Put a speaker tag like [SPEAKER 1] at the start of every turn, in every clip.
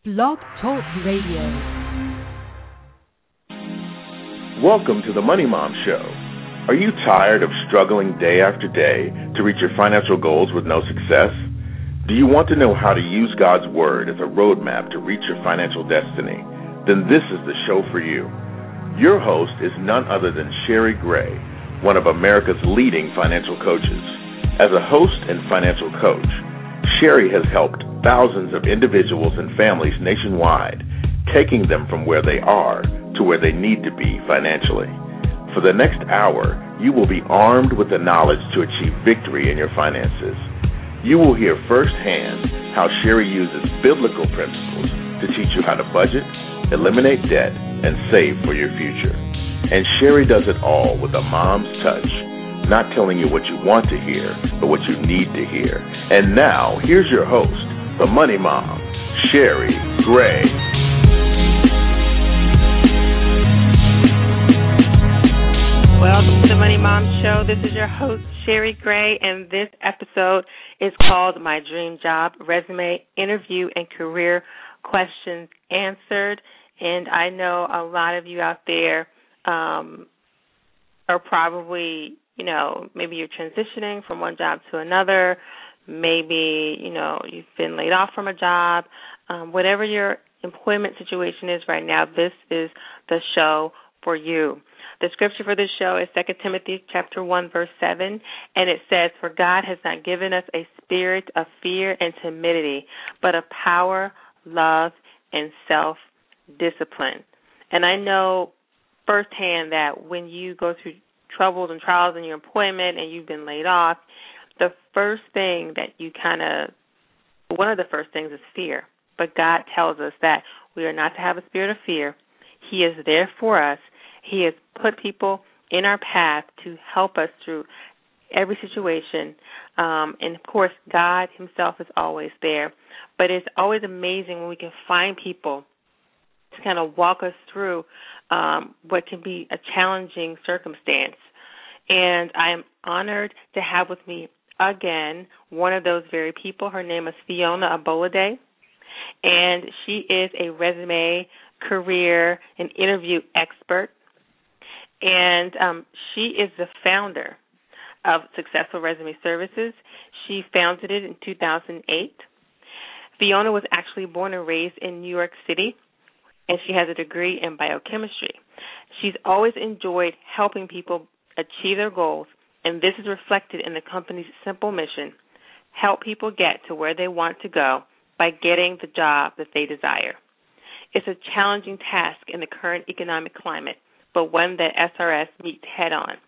[SPEAKER 1] Blog Talk Radio.
[SPEAKER 2] Welcome to the Money Mom Show. Are you tired of struggling day after day to reach your financial goals with no success? Do you want to know how to use God's Word as a roadmap to reach your financial destiny? Then this is the show for you. Your host is none other than Sherry Gray, one of America's leading financial coaches. As a host and financial coach, Sherry has helped thousands of individuals and families nationwide, taking them from where they are to where they need to be financially. For the next hour, you will be armed with the knowledge to achieve victory in your finances. You will hear firsthand how Sherry uses biblical principles to teach you how to budget, eliminate debt, and save for your future. And Sherry does it all with a mom's touch, not telling you what you want to hear, but what you need to hear. And now, here's your host, the Money Mom, Sherry Gray.
[SPEAKER 3] Welcome to the Money Mom Show. This is your host, Sherry Gray, and this episode is called My Dream Job, Resume, Interview, and Career Questions Answered. And I know a lot of you out there are probably, maybe you're transitioning from one job to another. Maybe, you've been laid off from a job. Whatever your employment situation is right now, this is the show for you. The scripture for this show is 2 Timothy chapter 1, verse 7, and it says, "For God has not given us a spirit of fear and timidity, but of power, love, and self-discipline." And I know firsthand that when you go through troubles and trials in your employment and you've been laid off, the first thing that one of the first things is fear. But God tells us that we are not to have a spirit of fear. He is there for us. He has put people in our path to help us through every situation. And, of course, God himself is always there. But it's always amazing when we can find people to kind of walk us through what can be a challenging circumstance. And I am honored to have with me again one of those very people. Her name is Fiona Abolade, and she is a resume, career, and interview expert. And she is the founder of Successful Resume Services. She founded it in 2008. Fiona was actually born and raised in New York City, and she has a degree in biochemistry. She's always enjoyed helping people achieve their goals, and this is reflected in the company's simple mission: help people get to where they want to go by getting the job that they desire. It's a challenging task in the current economic climate, but one that SRS meets head-on.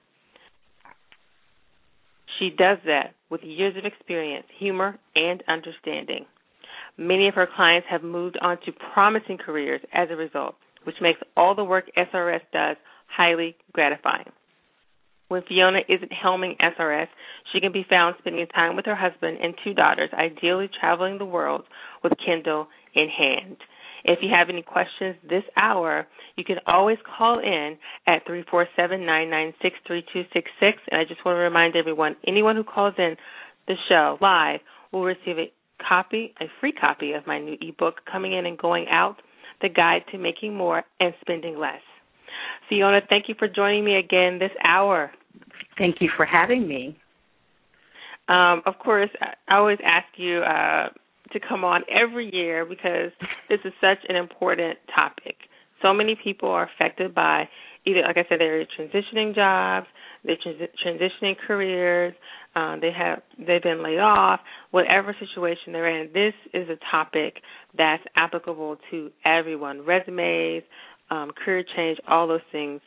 [SPEAKER 3] She does that with years of experience, humor, and understanding. Many of her clients have moved on to promising careers as a result, which makes all the work SRS does highly gratifying. When Fiona isn't helming SRS, she can be found spending time with her husband and 2 daughters, ideally traveling the world with Kindle in hand. If you have any questions this hour, you can always call in at 347-996-3266. And I just want to remind everyone, anyone who calls in the show live will receive a free copy of my new ebook, Coming In and Going Out, The Guide to Making More and Spending Less. Fiona, thank you for joining me again this hour.
[SPEAKER 4] Thank you for having me.
[SPEAKER 3] Of course, I always ask you to come on every year because this is such an important topic. So many people are affected by either, like I said, they're transitioning jobs, they're transitioning careers, they've been laid off, whatever situation they're in. This is a topic that's applicable to everyone. Resumes, career change, all those things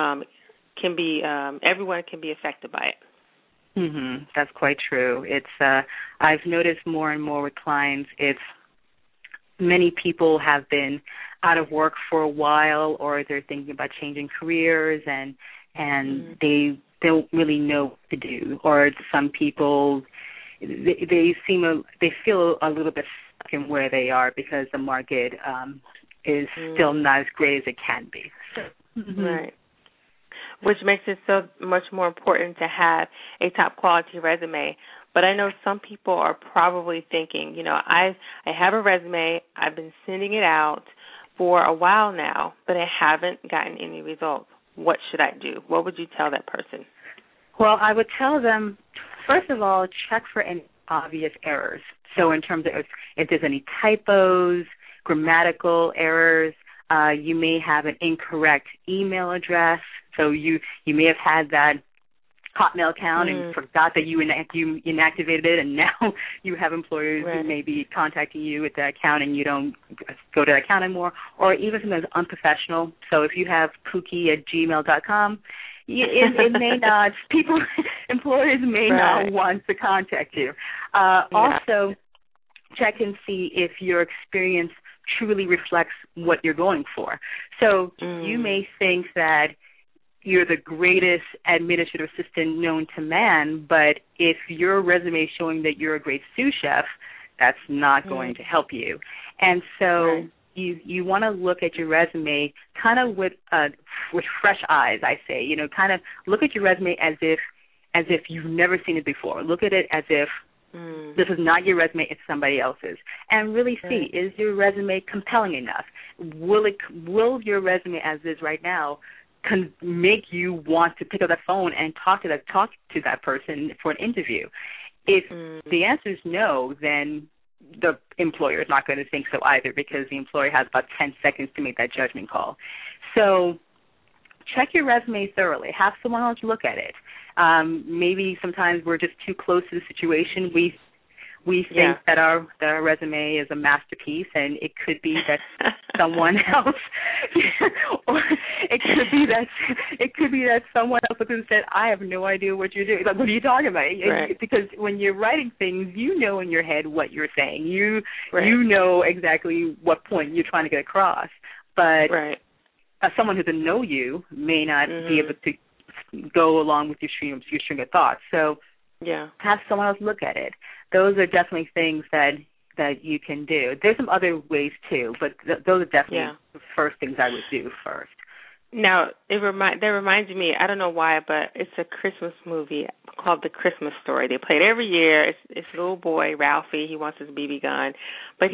[SPEAKER 3] everyone can be affected by it.
[SPEAKER 4] Mm-hmm. That's quite true. It's I've noticed more and more with clients, many people have been out of work for a while, or they're thinking about changing careers, and they don't really know what to do. Or some people, they feel a little bit stuck in where they are because the market is still not as great as it can be. So,
[SPEAKER 3] Right. Which makes it so much more important to have a top quality resume. But I know some people are probably thinking, I have a resume. I've been sending it out for a while now, but I haven't gotten any results. What should I do? What would you tell that person?
[SPEAKER 4] Well, I would tell them, first of all, check for any obvious errors. So in terms of if there's any typos, grammatical errors, you may have an incorrect email address. So you may have had that Hotmail account and forgot that you inactivated it, and now you have employers who may be contacting you with that account and you don't go to that account anymore, or even sometimes unprofessional. So if you have pookie@gmail.com, it may not, employers may not want to contact you. Also, check and see if your experience truly reflects what you're going for. So you may think that you're the greatest administrative assistant known to man, but if your resume is showing that you're a great sous chef, that's not going to help you. And so you want to look at your resume kind of with fresh eyes, I say. Kind of look at your resume as if you've never seen it before. Look at it as if this is not your resume, it's somebody else's. And really see, is your resume compelling enough? Will your resume as is right now can make you want to pick up the phone and talk to that person for an interview? If the answer is no, then the employer is not going to think so either, because the employer has about 10 seconds to make that judgment call. So check your resume thoroughly. Have someone else look at it. Maybe sometimes we're just too close to the situation. We think that our resume is a masterpiece, and it could be that someone else, or it could be that someone else looked and said, "I have no idea what you're doing." Like, what are you talking about? Because when you're writing things, you know in your head what you're saying. You know exactly what point you're trying to get across. But someone who doesn't know you may not be able to go along with your string of thoughts. So have someone else look at it. Those are definitely things that you can do. There's some other ways too, but those are definitely the first things I would do first.
[SPEAKER 3] Now, that reminds me, I don't know why, but it's a Christmas movie called The Christmas Story. They play it every year. It's a little boy, Ralphie. He wants his BB gun. But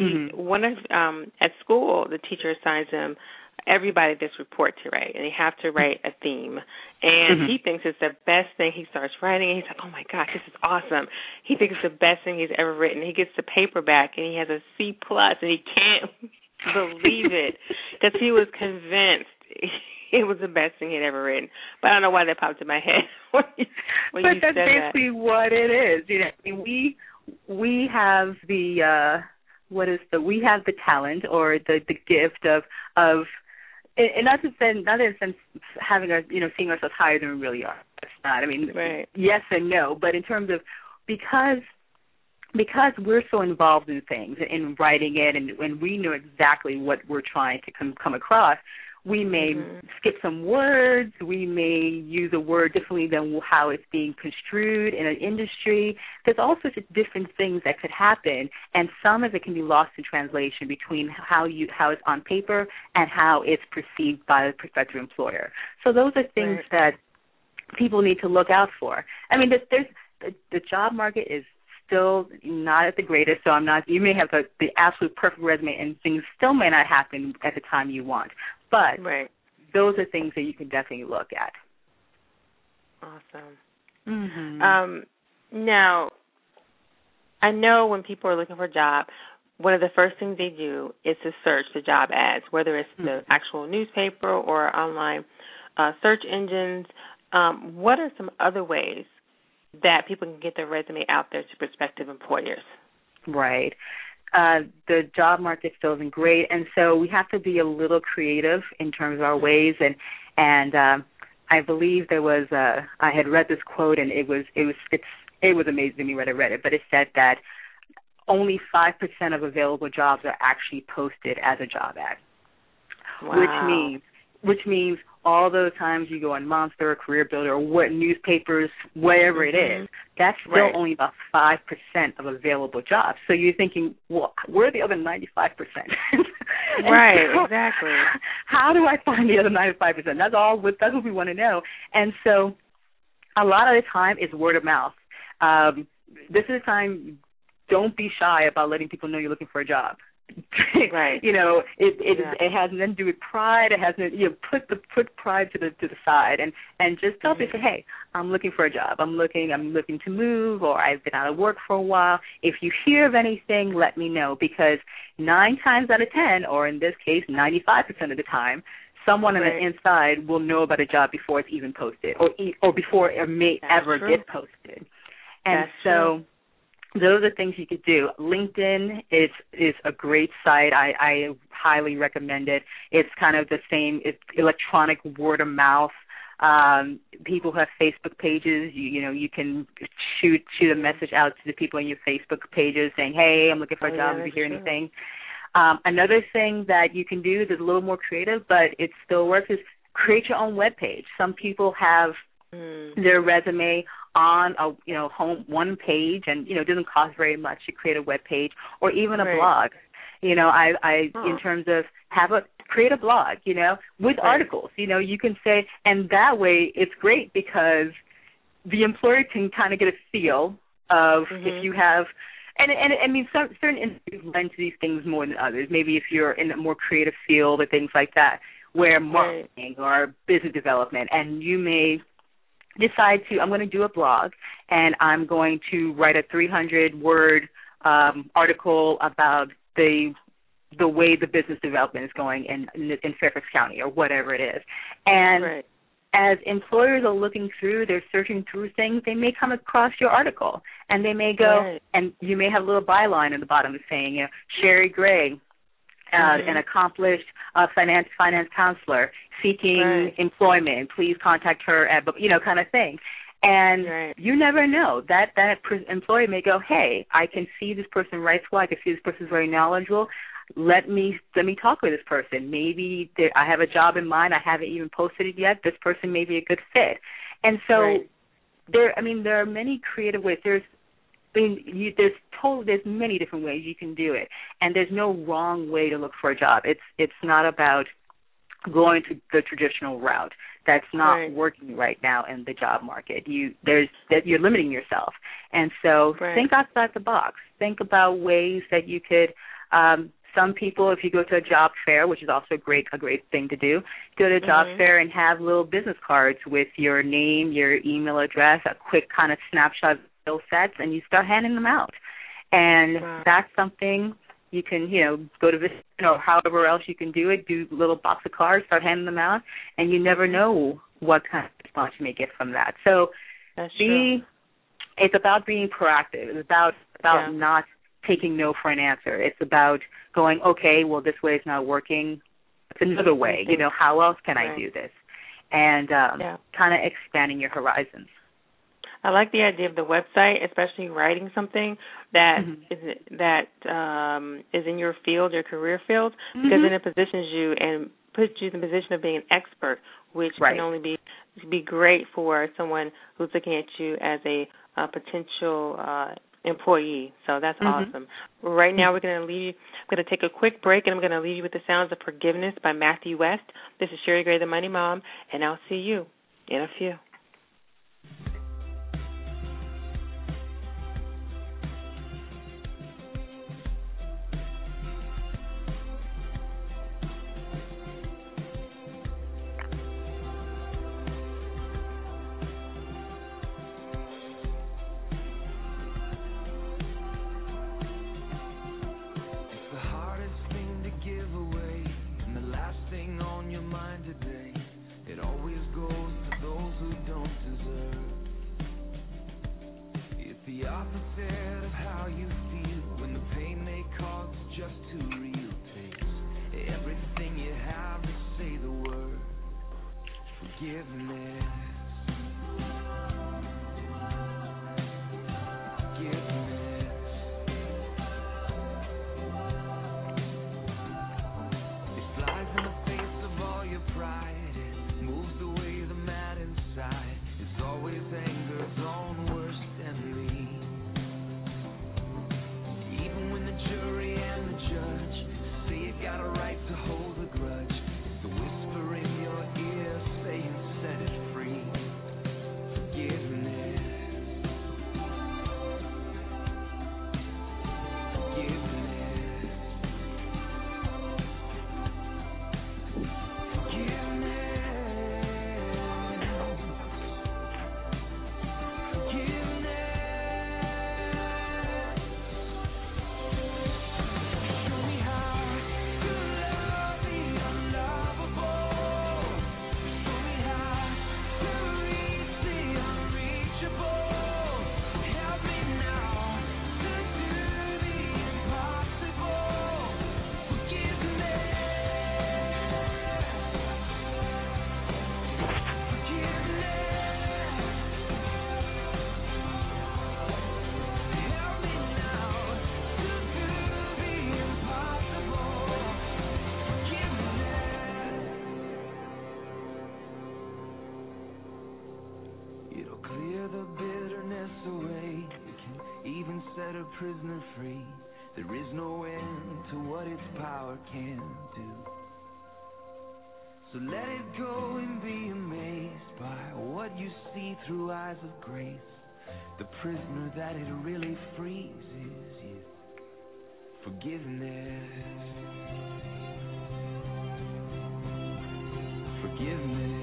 [SPEAKER 3] at school, the teacher assigns him everybody this report to write, and they have to write a theme. And he thinks it's the best thing. He starts writing, and he's like, oh, my gosh, this is awesome. He thinks it's the best thing he's ever written. He gets the paper back, and he has a C+, and he can't believe it because he was convinced it was the best thing he'd ever written. But I don't know why that popped in my head when you said that.
[SPEAKER 4] But that's basically what it is. We have the we have the talent or the gift of and not in the sense having seeing ourselves higher than we really are. It's not. I mean, yes and no. But in terms of because we're so involved in things, in writing it, and we know exactly what we're trying to come across, we may skip some words. We may use a word differently than how it's being construed in an industry. There's all sorts of different things that could happen, and some of it can be lost in translation between how it's on paper and how it's perceived by the prospective employer. So those are things that people need to look out for. I mean, the job market is still not at the greatest, so you may have the absolute perfect resume and things still may not happen at the time you want. But those are things that you can definitely look at.
[SPEAKER 3] Awesome. Now, I know when people are looking for a job, one of the first things they do is to search the job ads, whether it's the actual newspaper or online search engines. What are some other ways that people can get their resume out there to prospective employers?
[SPEAKER 4] Right. The job market still isn't great, and so we have to be a little creative in terms of our ways. And I believe there was I had read this quote, and it was amazing to me when I read it. But it said that only 5% of available jobs are actually posted as a job ad.
[SPEAKER 3] Wow.
[SPEAKER 4] Which means all those times you go on Monster or Career Builder or what newspapers, whatever it is, that's still only about 5% of available jobs. So you're thinking, well, where are the other 95%?
[SPEAKER 3] Exactly.
[SPEAKER 4] How do I find the other 95%? That's what we want to know. And so a lot of the time is word of mouth. this is a time, don't be shy about letting people know you're looking for a job.
[SPEAKER 3] Right.
[SPEAKER 4] It has nothing to do with pride. It has put pride to the side and just tell people, hey, I'm looking for a job. I'm looking to move, or I've been out of work for a while. If you hear of anything, let me know, because 9 times out of 10, or in this case 95% of the time, someone on the inside will know about a job before it's even posted, or before it may ever get posted. And so those are things you could do. LinkedIn is a great site. I highly recommend it. It's kind of the same. It's electronic word of mouth. People who have Facebook pages, you can shoot a message out to the people in your Facebook pages saying, hey, I'm looking for a job. If you hear anything. Another thing that you can do that's a little more creative, but it still works, is create your own web page. Some people have their resume on a one page, and it doesn't cost very much to create a web page, or even a blog. In terms of create a blog, with articles. You can say, and that way it's great because the employer can kind of get a feel of if you have. And I mean, certain industries lend to these things more than others. Maybe if you're in a more creative field or things like that, where marketing or business development, and you may decide I'm going to do a blog, and I'm going to write a 300-word article about the way the business development is going in Fairfax County, or whatever it is. And as employers are looking through, they're searching through things, they may come across your article, and they may go, and you may have a little byline in the bottom saying, Sherry Gray, an accomplished finance counselor seeking employment, please contact her at, kind of thing. And you never know. That employer may go, hey, I can see this person writes well, I can see this person is very knowledgeable. Let me talk with this person. Maybe I have a job in mind. I haven't even posted it yet. This person may be a good fit. And so there are many creative ways. There's many different ways you can do it, and there's no wrong way to look for a job. It's not about going to the traditional route. That's not working right now in the job market. You're limiting yourself, and so think outside the box. Think about ways that you could. Some people, if you go to a job fair, which is also a great thing to do, go to a job fair and have little business cards with your name, your email address, a quick kind of snapshot of skill sets, and you start handing them out. And that's something you can, go to this, however else you can do it, do a little box of cards, start handing them out, and you never know what kind of response you may get from that. So it's about being proactive. It's about not taking no for an answer. It's about going, okay, well, this way is not working. It's another way. How else can I do this? And kind of expanding your horizons.
[SPEAKER 3] I like the idea of the website, especially writing something that is in your field, your career field, because then it positions you and puts you in the position of being an expert, which can only be great for someone who's looking at you as a potential employee. So that's awesome. Right now we're going to take a quick break, and I'm going to leave you with the sounds of Forgiveness by Matthew West. This is Sherry Gray, the Money Mom, and I'll see you in a few.
[SPEAKER 1] prisoner free. There is no end to what its power can do. So let it go and be amazed by what you see through eyes of grace. The prisoner that it really frees is you. Forgiveness. Forgiveness.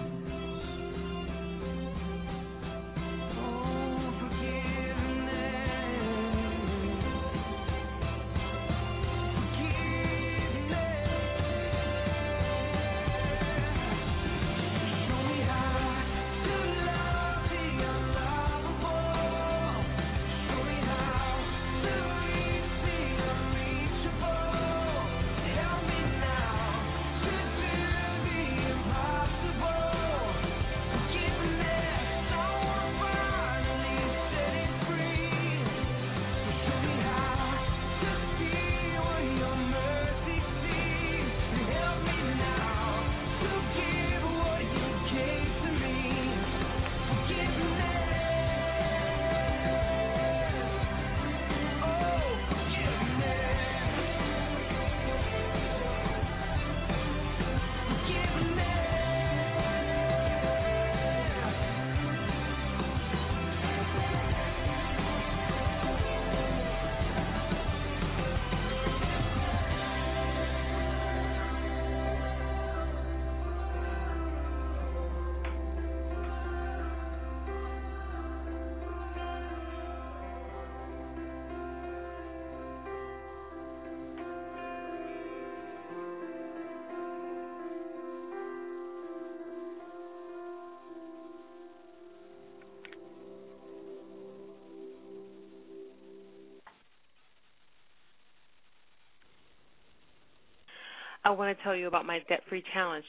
[SPEAKER 3] I want to tell you about my Debt-Free Challenge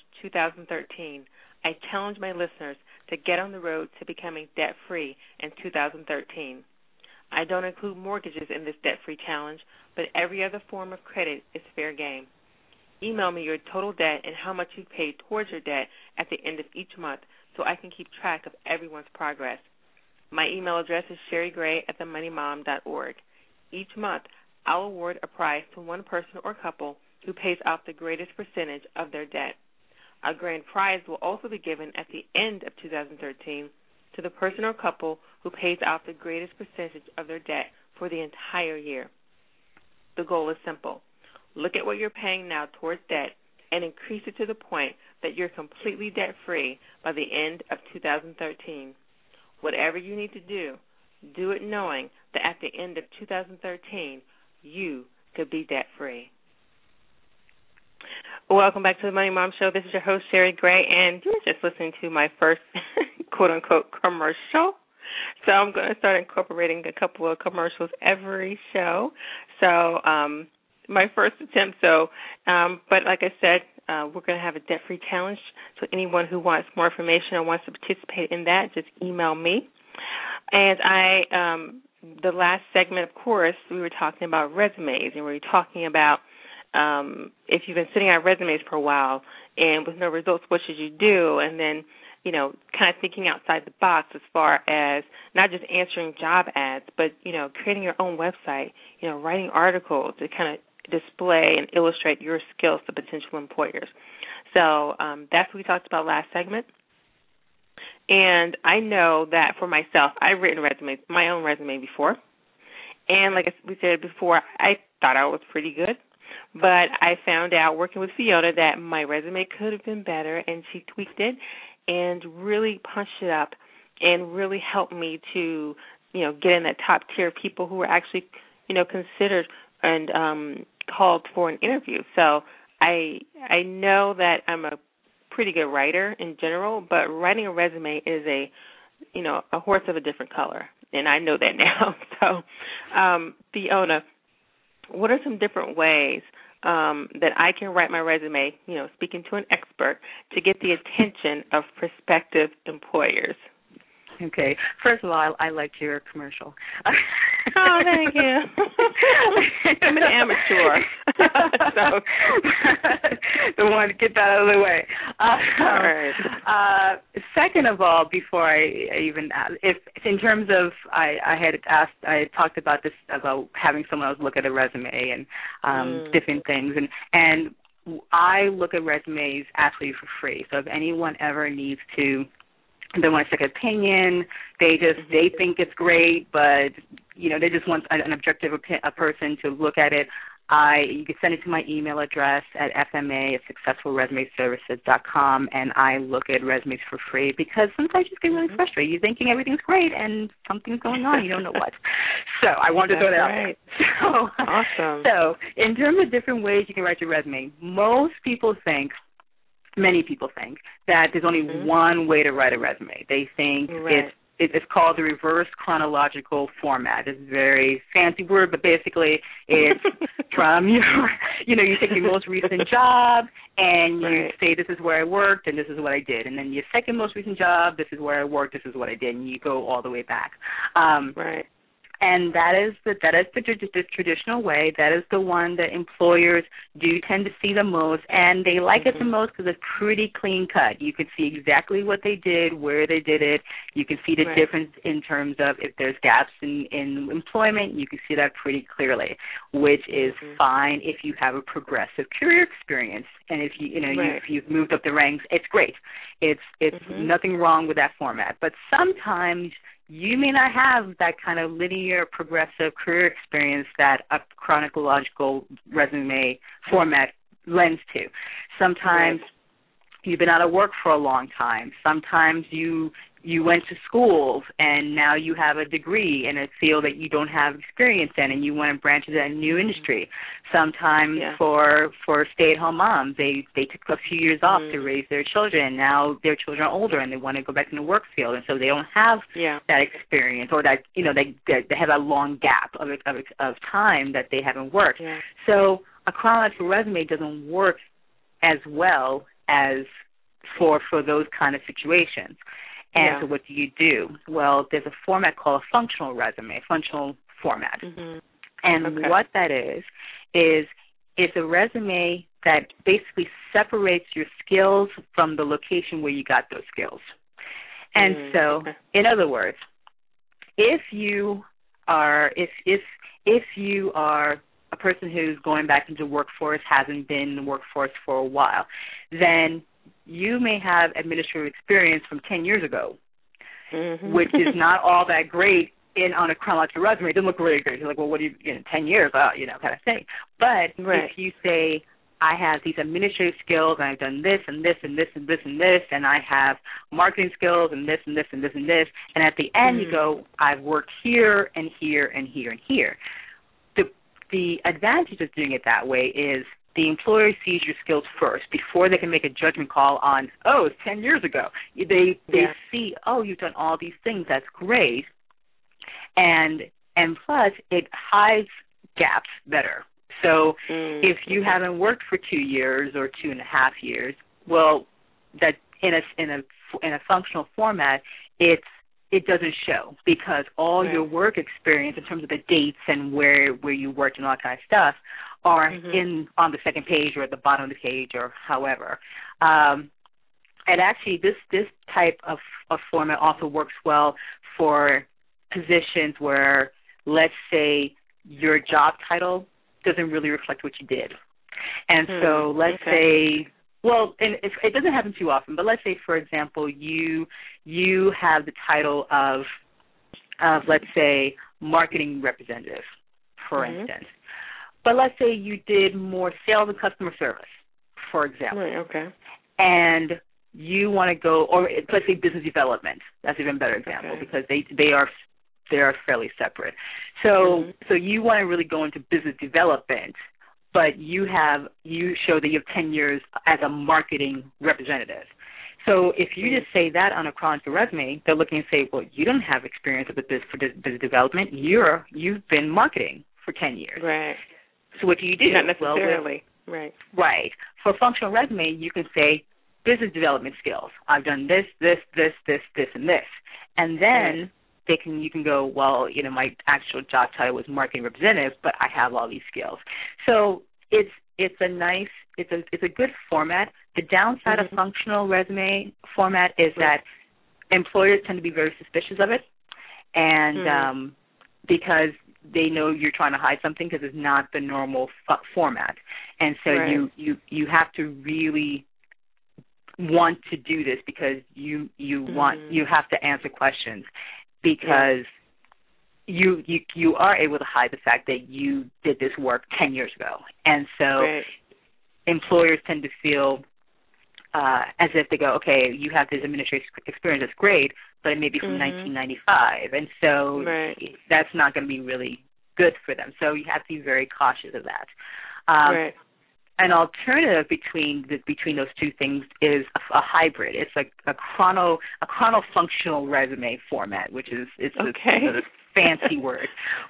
[SPEAKER 3] 2013. I challenge my listeners to get on the road to becoming debt-free in 2013. I don't include mortgages in this debt-free challenge, but every other form of credit is fair game. Email me your total debt and how much you've paid towards your debt at the end of each month so I can keep track of everyone's progress. My email address is sherrygray@themoneymom.org. Each month, I'll award a prize to one person or couple who pays off the greatest percentage of their debt. A grand prize will also be given at the end of 2013 to the person or couple who pays off the greatest percentage of their debt for the entire year. The goal is simple. Look at what you're paying now towards debt and increase it to the point that you're completely debt-free by the end of 2013. Whatever you need to do, do it knowing that at the end of 2013, you could be debt-free. Welcome back to the Money Mom Show. This is your host, Sherry Gray, and you were just listening to my first quote-unquote commercial. So I'm going to start incorporating a couple of commercials every show. So my first attempt. But like I said, we're going to have a debt-free challenge. So anyone who wants more information or wants to participate in that, just email me. And the last segment, of course, we were talking about resumes, and we were talking about if you've been sitting on resumes for a while and with no results, what should you do? And then, kind of thinking outside the box as far as not just answering job ads, but, creating your own website, writing articles to kind of display and illustrate your skills to potential employers. So that's what we talked about last segment. And I know that for myself, I've written my own resume before. And like we said before, I thought I was pretty good. But I found out working with Fiona that my resume could have been better, and she tweaked it and really punched it up and really helped me to, get in that top tier of people who were actually, considered and called for an interview. So I know that I'm a pretty good writer in general, but writing a resume is a horse of a different color, and I know that now. So, Fiona, what are some different ways that I can write my resume, speaking to an expert, to get the attention of prospective employers?
[SPEAKER 4] Okay. First of all, I liked your commercial.
[SPEAKER 3] Oh, thank you. I'm an amateur. So.
[SPEAKER 4] Don't want to get that out of the way.
[SPEAKER 3] All right.
[SPEAKER 4] Second of all, before I even if in terms of I had talked about this, about having someone else look at a resume and different things, and I look at resumes absolutely for free. So if anyone ever needs to, they want a second opinion, they think it's great, but they just want an objective person to look at it. You can send it to my email address at fma@successfulresumeservices.com, and I look at resumes for free because sometimes you get really frustrated. You're thinking everything's great, and something's going on. You don't know what. So I wanted to throw that out there. So,
[SPEAKER 3] awesome.
[SPEAKER 4] So in terms of different ways you can write your resume, many people think that there's only one way to write a resume. They think it's called the reverse chronological format. It's a very fancy word, but basically it's from you take your most recent job and you say this is where I worked and this is what I did. And then your second most recent job, this is where I worked, this is what I did, and you go all the way back.
[SPEAKER 3] Right.
[SPEAKER 4] And that is the traditional way. That is the one that employers do tend to see the most, and they like it the most because it's pretty clean cut. You can see exactly what they did, where they did it. You can see the difference in terms of if there's gaps in employment. You can see that pretty clearly, which is fine if you have a progressive career experience, and if if you've moved up the ranks, it's great. It's nothing wrong with that format. But sometimes you may not have that kind of linear, progressive career experience that a chronological resume format lends to. Sometimes you've been out of work for a long time. Sometimes you went to schools and now you have a degree in a field that you don't have experience in and you want to branch into a new industry. Sometimes for stay-at-home moms, they took a few years off to raise their children. Now their children are older and they want to go back in the work field, and so they don't have that experience, or that they have a long gap of time that they haven't worked. Yeah. So a chronological resume doesn't work as well as for those kind of situations. And so what do you do? Well, there's a format called a functional resume, functional format. And what that is it's a resume that basically separates your skills from the location where you got those skills. And so, in other words, if you are a person who's going back into workforce, hasn't been in the workforce for a while, then you may have administrative experience from 10 years ago, which is not all that great on a chronological resume. It doesn't look really great. You're like, well, what do you 10 years, kind of thing. But if you say, I have these administrative skills, and I've done this and this and this and this and this, and I have marketing skills and this and this and this and this, and at the end you go, I've worked here and here and here and here. The advantage of doing it that way is the employer sees your skills first before they can make a judgment call on, it's 10 years ago. They see, you've done all these things. That's great. And plus, it hides gaps better. So if you haven't worked for 2 years or 2.5 years, well, that in a functional format, it doesn't show because all your work experience in terms of the dates and where you worked and all that kind of stuff are on the second page or at the bottom of the page or however. And actually, this type of format also works well for positions where, let's say, your job title doesn't really reflect what you did. And so let's say, well, and it doesn't happen too often, but let's say, for example, you have the title of let's say, marketing representative, for instance. But let's say you did more sales and customer service, for example.
[SPEAKER 3] Right,
[SPEAKER 4] and you want to go, or let's say business development. That's an even better example because they are fairly separate. So you want to really go into business development, but you show that you have 10 years as a marketing representative. So if you just say that on a chronological resume, they're looking and say, well, you don't have experience with business development. You've been marketing for 10 years.
[SPEAKER 3] Right.
[SPEAKER 4] So what do you do?
[SPEAKER 3] Not necessarily. Right.
[SPEAKER 4] For a functional resume, you can say business development skills. I've done this, and this. And then you can go, well, my actual job title was marketing representative, but I have all these skills. So it's a good format. The downside of functional resume format is that employers tend to be very suspicious of it, and because they know you're trying to hide something because it's not the normal format, and so you have to really want to do this because you have to answer questions because you are able to hide the fact that you did this work 10 years ago, and so employers tend to feel as if they go, okay, you have this administrative experience, that's great, but it may be from 1995, and so that's not going to be really good for them. So you have to be very cautious of that. An alternative between those two things is a hybrid. It's like a chronofunctional resume format, which is a fancy word,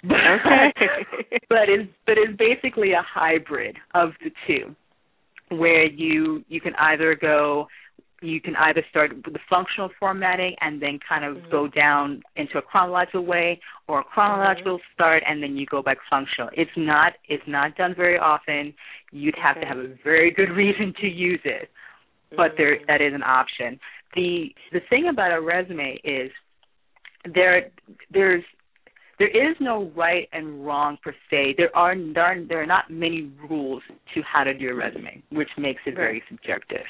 [SPEAKER 4] but it's basically a hybrid of the two, where you can either start with the functional formatting and then kind of go down into a chronological way, or a chronological start and then you go back functional. It's not done very often. You'd have to have a very good reason to use it, but that is an option. The thing about a resume is there is no right and wrong per se. There are not many rules to how to do a resume, which makes it very subjective.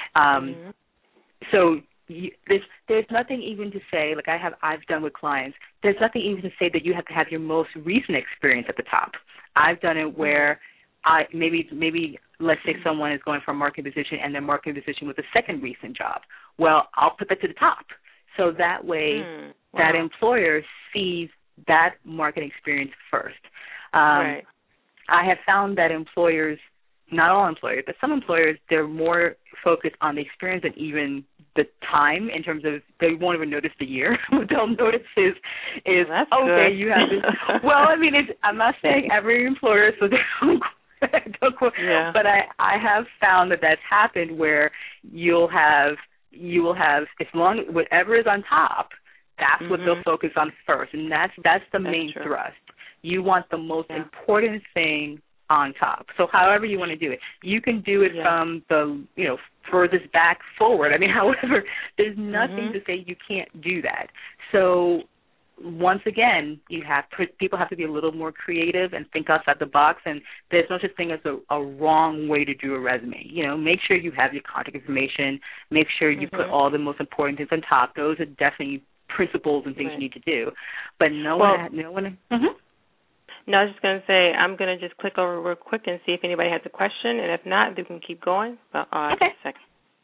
[SPEAKER 4] So there's nothing even to say, like I've done with clients, there's nothing even to say that you have to have your most recent experience at the top. I've done it where maybe let's say someone is going for a marketing position and their marketing position was the second recent job. Well, I'll put that to the top. So that way that employer sees that marketing experience first. I have found that employers, not all employers, but some employers, they're more focused on the experience than even the time, in terms of they won't even notice the year. What they'll notice is okay, you have this. Well, I mean, I'm not saying every employer, so don't quote, but I have found that that's happened where you will have as long whatever is on top, that's what they'll focus on first, and that's the main thrust. You want the most important thing on top. So however you want to do it. You can do it from the, furthest back forward. I mean, however, there's nothing to say you can't do that. So once again, people have to be a little more creative and think outside the box, and there's no such thing as a wrong way to do a resume. Make sure you have your contact information. Make sure you put all the most important things on top. Those are definitely principles and things you need to do. But no one.
[SPEAKER 3] No, I was just going to say, I'm going to just click over real quick and see if anybody has a question, and if not, they can keep going. But, just a second.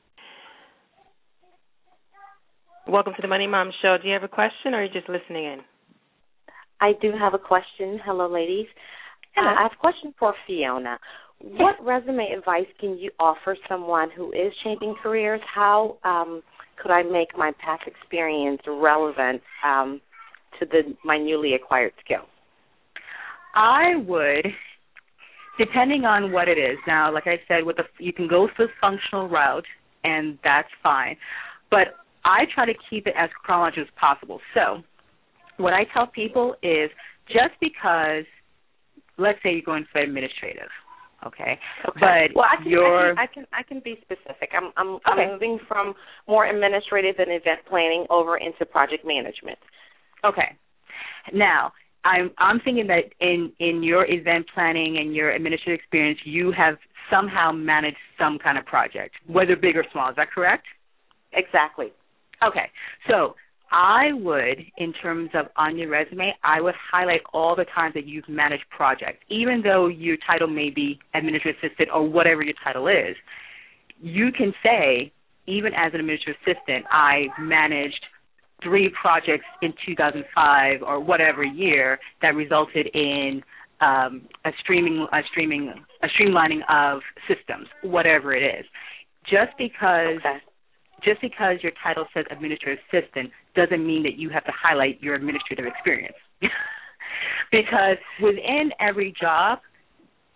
[SPEAKER 3] Welcome to the Money Mom Show. Do you have a question, or are you just listening in?
[SPEAKER 5] I do have a question. Hello, ladies.
[SPEAKER 3] Hello.
[SPEAKER 5] I have a question for Fiona. What resume advice can you offer someone who is changing careers? How could I make my past experience relevant to my newly acquired skill?
[SPEAKER 4] I would, depending on what it is. Now, like I said, you can go through the functional route, and that's fine. But I try to keep it as chronological as possible. So what I tell people is just because, let's say you're going for administrative, okay? But
[SPEAKER 5] I can be specific. I'm moving from more administrative and event planning over into project management.
[SPEAKER 4] Okay. Now, I'm thinking that in your event planning and your administrative experience, you have somehow managed some kind of project, whether big or small. Is that correct?
[SPEAKER 5] Exactly.
[SPEAKER 4] Okay. So I would, in terms of on your resume, I would highlight all the times that you've managed projects. Even though your title may be administrative assistant or whatever your title is, you can say, even as an administrative assistant, I managed 3 projects in 2005 or whatever year that resulted in a streamlining of systems, whatever it is. Just because your title says administrative assistant doesn't mean that you have to highlight your administrative experience. Because within every job,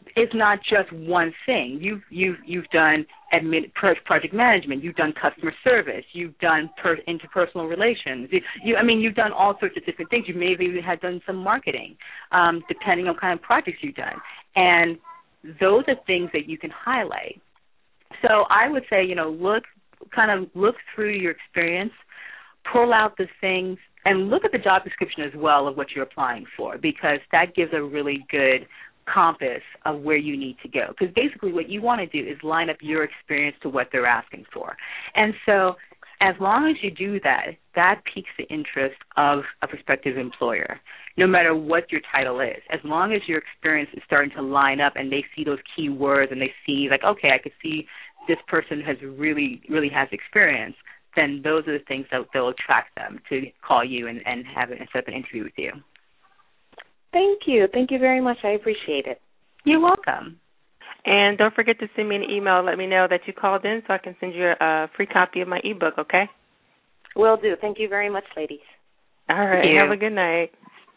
[SPEAKER 4] it's not just one thing. You've done project management. You've done customer service. You've done interpersonal relations. You've done all sorts of different things. You maybe even had done some marketing, depending on kind of projects you've done. And those are things that you can highlight. So I would say, look through your experience, pull out the things, and look at the job description as well of what you're applying for, because that gives a really good compass of where you need to go. Because basically what you want to do is line up your experience to what they're asking for. And so as long as you do that, that piques the interest of a prospective employer, no matter what your title is. As long as your experience is starting to line up and they see those key words and they see, like, okay, I could see this person has really has experience, then those are the things that they'll attract them to call you and set up an interview with you.
[SPEAKER 5] Thank you. Thank you very much. I appreciate it.
[SPEAKER 4] You're welcome.
[SPEAKER 3] And don't forget to send me an email. Let me know that you called in so I can send you a free copy of my ebook, okay?
[SPEAKER 5] Will do. Thank you very much, ladies.
[SPEAKER 3] All right. Have a good night.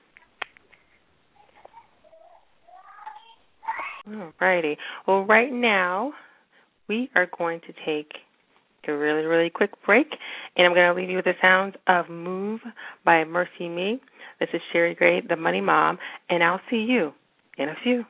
[SPEAKER 3] All righty. Well, right now we are going to take a really, really quick break, and I'm going to leave you with the sounds of Move by Mercy Me. This is Sherry Gray, the Money Mom, and I'll see you in a few.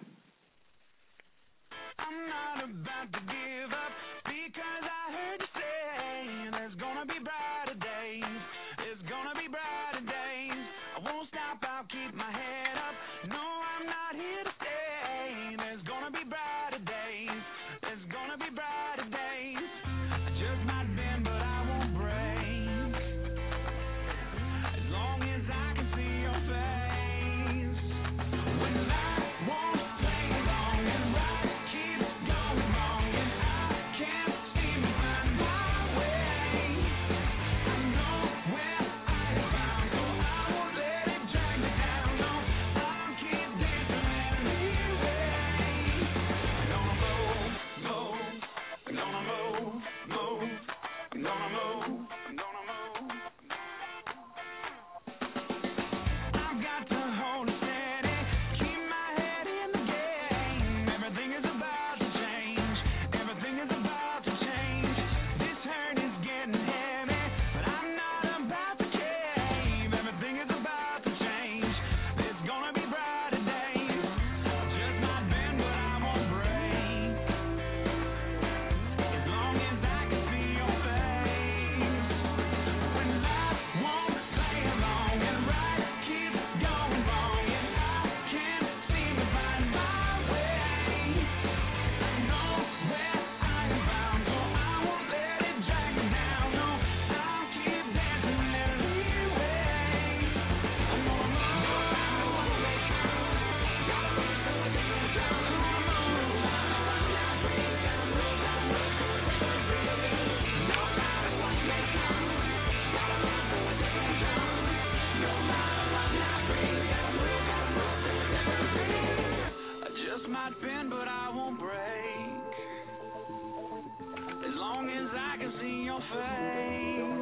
[SPEAKER 1] I'm not about to give up because I heard you say there's gonna be brighter days. There's gonna be brighter days. I won't stop, I'll keep my head up. No, I'm not here to stay. There's gonna be brighter days. There's gonna be brighter days. I just might bend, but I won't break. As long as I can see your face. When life won't play along and right keeps going wrong and I can't seem to find my way. I know where I am bound, so I won't let it drag me down. No, I'll keep dancing anyway. I'm gonna move, I'm gonna move, I'm gonna move, I'm gonna move. I've got to hold it steady, keep my head in the game. Everything is about to change. Everything is about to change. This hurt is getting heavy, but I'm not about to cave. Everything is about to change. There's gonna be brighter days. Just might bend, but I won't break. As long as I can see your face. When life won't play along and right keeps going wrong and I can't seem to find my way. I know where I am bound, so I won't let it drag me down. No, I'll keep dancing anyway. I'm gonna I just might bend, but I won't break. As long as I can see your face.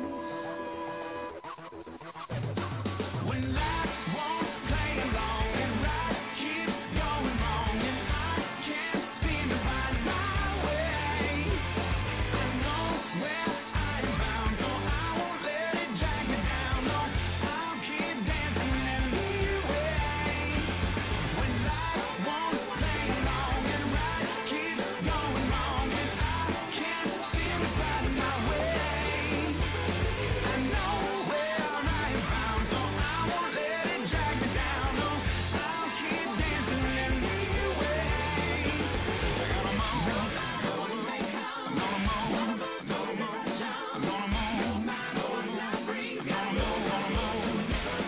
[SPEAKER 1] When life won't play along and right keeps going wrong and I can't seem to find my way. I know where I am bound, so I won't let it drag me down. No, I'll keep dancing anyway. When life won't play along and right keeps going wrong and I can't seem to find my way. I know where I am bound, so I won't let it drag me down. No, I'll keep dancing anyway. I'm gonna move, I'm gonna move, I'm gonna move, I'm gonna move, I'm gonna move, I'm gonna move.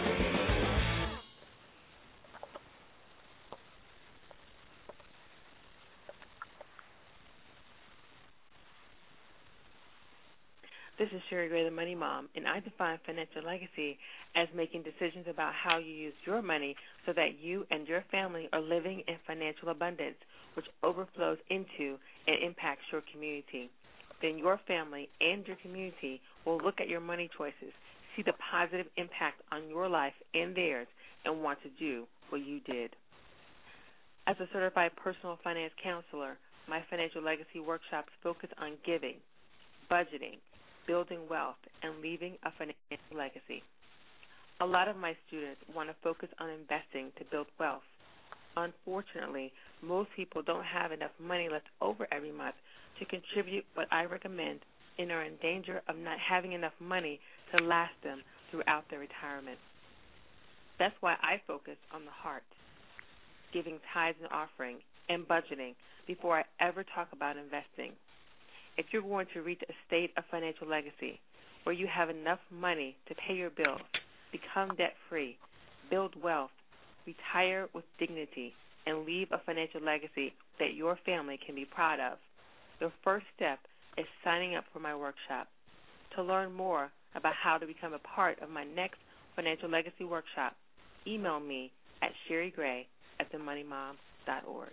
[SPEAKER 3] This is Sherry Gray, the Money Mom, and I define financial legacy as making decisions about how you use your money so that you and your family are living in financial abundance, which overflows into and impacts your community. Then your family and your community will look at your money choices, see the positive impact on your life and theirs, and want to do what you did. As a certified personal finance counselor, my financial legacy workshops focus on giving, budgeting, building wealth, and leaving a financial legacy. A lot of my students want to focus on investing to build wealth. Unfortunately, most people don't have enough money left over every month to contribute what I recommend and are in danger of not having enough money to last them throughout their retirement. That's why I focus on the heart, giving tithes and offering, and budgeting before I ever talk about investing. If you're going to reach a state of financial legacy where you have enough money to pay your bills, become debt-free, build wealth, retire with dignity, and leave a financial legacy that your family can be proud of, the first step is signing up for my workshop. To learn more about how to become a part of my next financial legacy workshop, email me at sherrygray@themoneymom.org.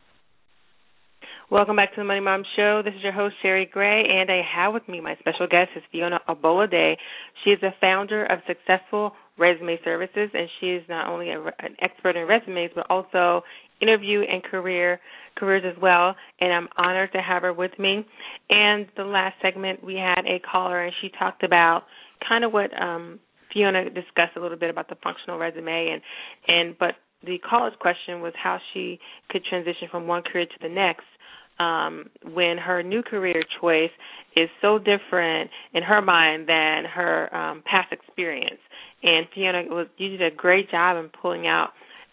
[SPEAKER 3] Welcome back to the Money Mom Show. This is your host, Sherry Gray, and I have with me my special guest is Fiona Abolade. She is the founder of Successful Resume Services, and she is not only an expert in resumes, but also interview and careers as well, and I'm honored to have her with me. And the last segment, we had a caller, and she talked about kind of what Fiona discussed a little bit about the functional resume, but the caller's question was how she could transition from one career to the next when her new career choice is so different in her mind than her past experience. And Fiona, you did a great job in pulling out,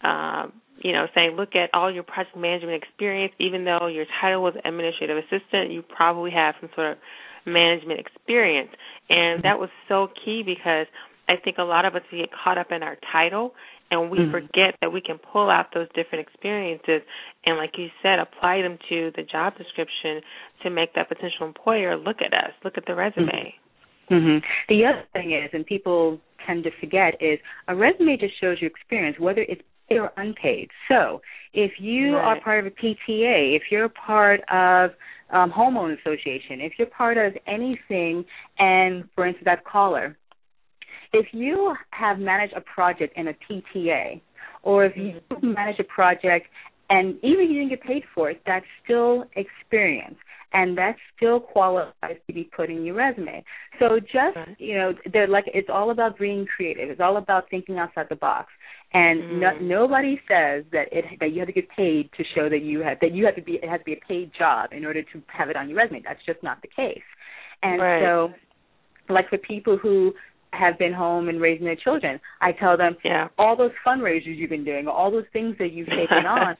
[SPEAKER 3] saying look at all your project management experience. Even though your title was administrative assistant, you probably have some sort of management experience. And that was so key because I think a lot of us get caught up in our title and we forget that we can pull out those different experiences and, like you said, apply them to the job description to make that potential employer look at us, look at the resume.
[SPEAKER 4] The other thing is, and people tend to forget, is a resume just shows you experience, whether it's paid or unpaid. So if you are part of a PTA, if you're part of homeowner association, if you're part of anything, and, for instance, that caller, if you have managed a project in a PTA, or if you manage a project and even if you didn't get paid for it, that's still experience, and that still qualifies to be put in your resume. So just, it's all about being creative. It's all about thinking outside the box. And nobody says that you have to get paid to show that it has to be a paid job in order to have it on your resume. That's just not the case. And so, like for people who have been home and raising their children, I tell them all those fundraisers you've been doing, all those things that you've taken on,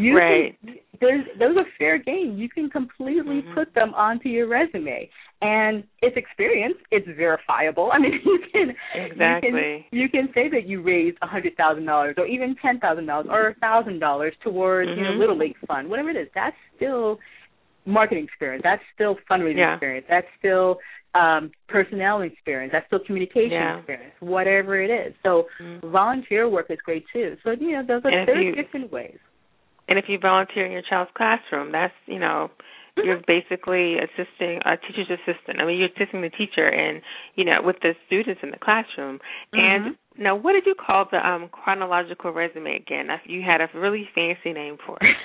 [SPEAKER 4] those are fair game. You can completely put them onto your resume, and it's experience. It's verifiable. I mean, you can say that you raised $100,000 or even $10,000 or $1,000 towards Little League Fund, whatever it is. That's still marketing experience. That's still fundraising experience. That's still personnel experience. That's still communication experience, whatever it is. So volunteer work is great too. So, those are different ways.
[SPEAKER 3] And if you volunteer in your child's classroom, that's, you're basically assisting a teacher's assistant. I mean, you're assisting the teacher and, with the students in the classroom. And now, what did you call the chronological resume again? You had a really fancy name for it.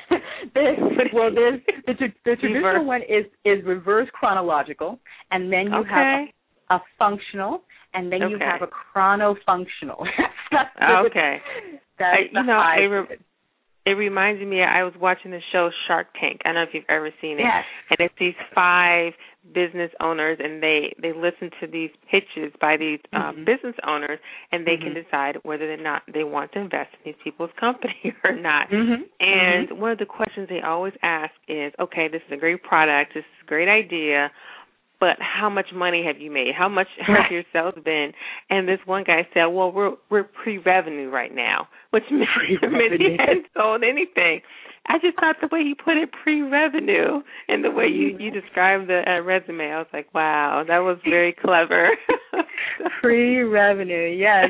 [SPEAKER 4] The traditional one is reverse chronological, and then you have a functional, and then you have a chrono-functional.
[SPEAKER 3] It reminds me, I was watching the show Shark Tank. I don't know if you've ever seen it. Yes. And it's these 5 business owners, and they listen to these pitches by these business owners, and they can decide whether or not they want to invest in these people's company or not. And one of the questions they always ask is, okay, this is a great product, this is a great idea, but how much money have you made? How much have your sales been? And this one guy said, well, we're pre-revenue right now, which meant he hadn't sold anything. I just thought the way you put it, pre-revenue, and the way you described the resume, I was like, wow, that was very clever.
[SPEAKER 4] Pre-revenue, yes.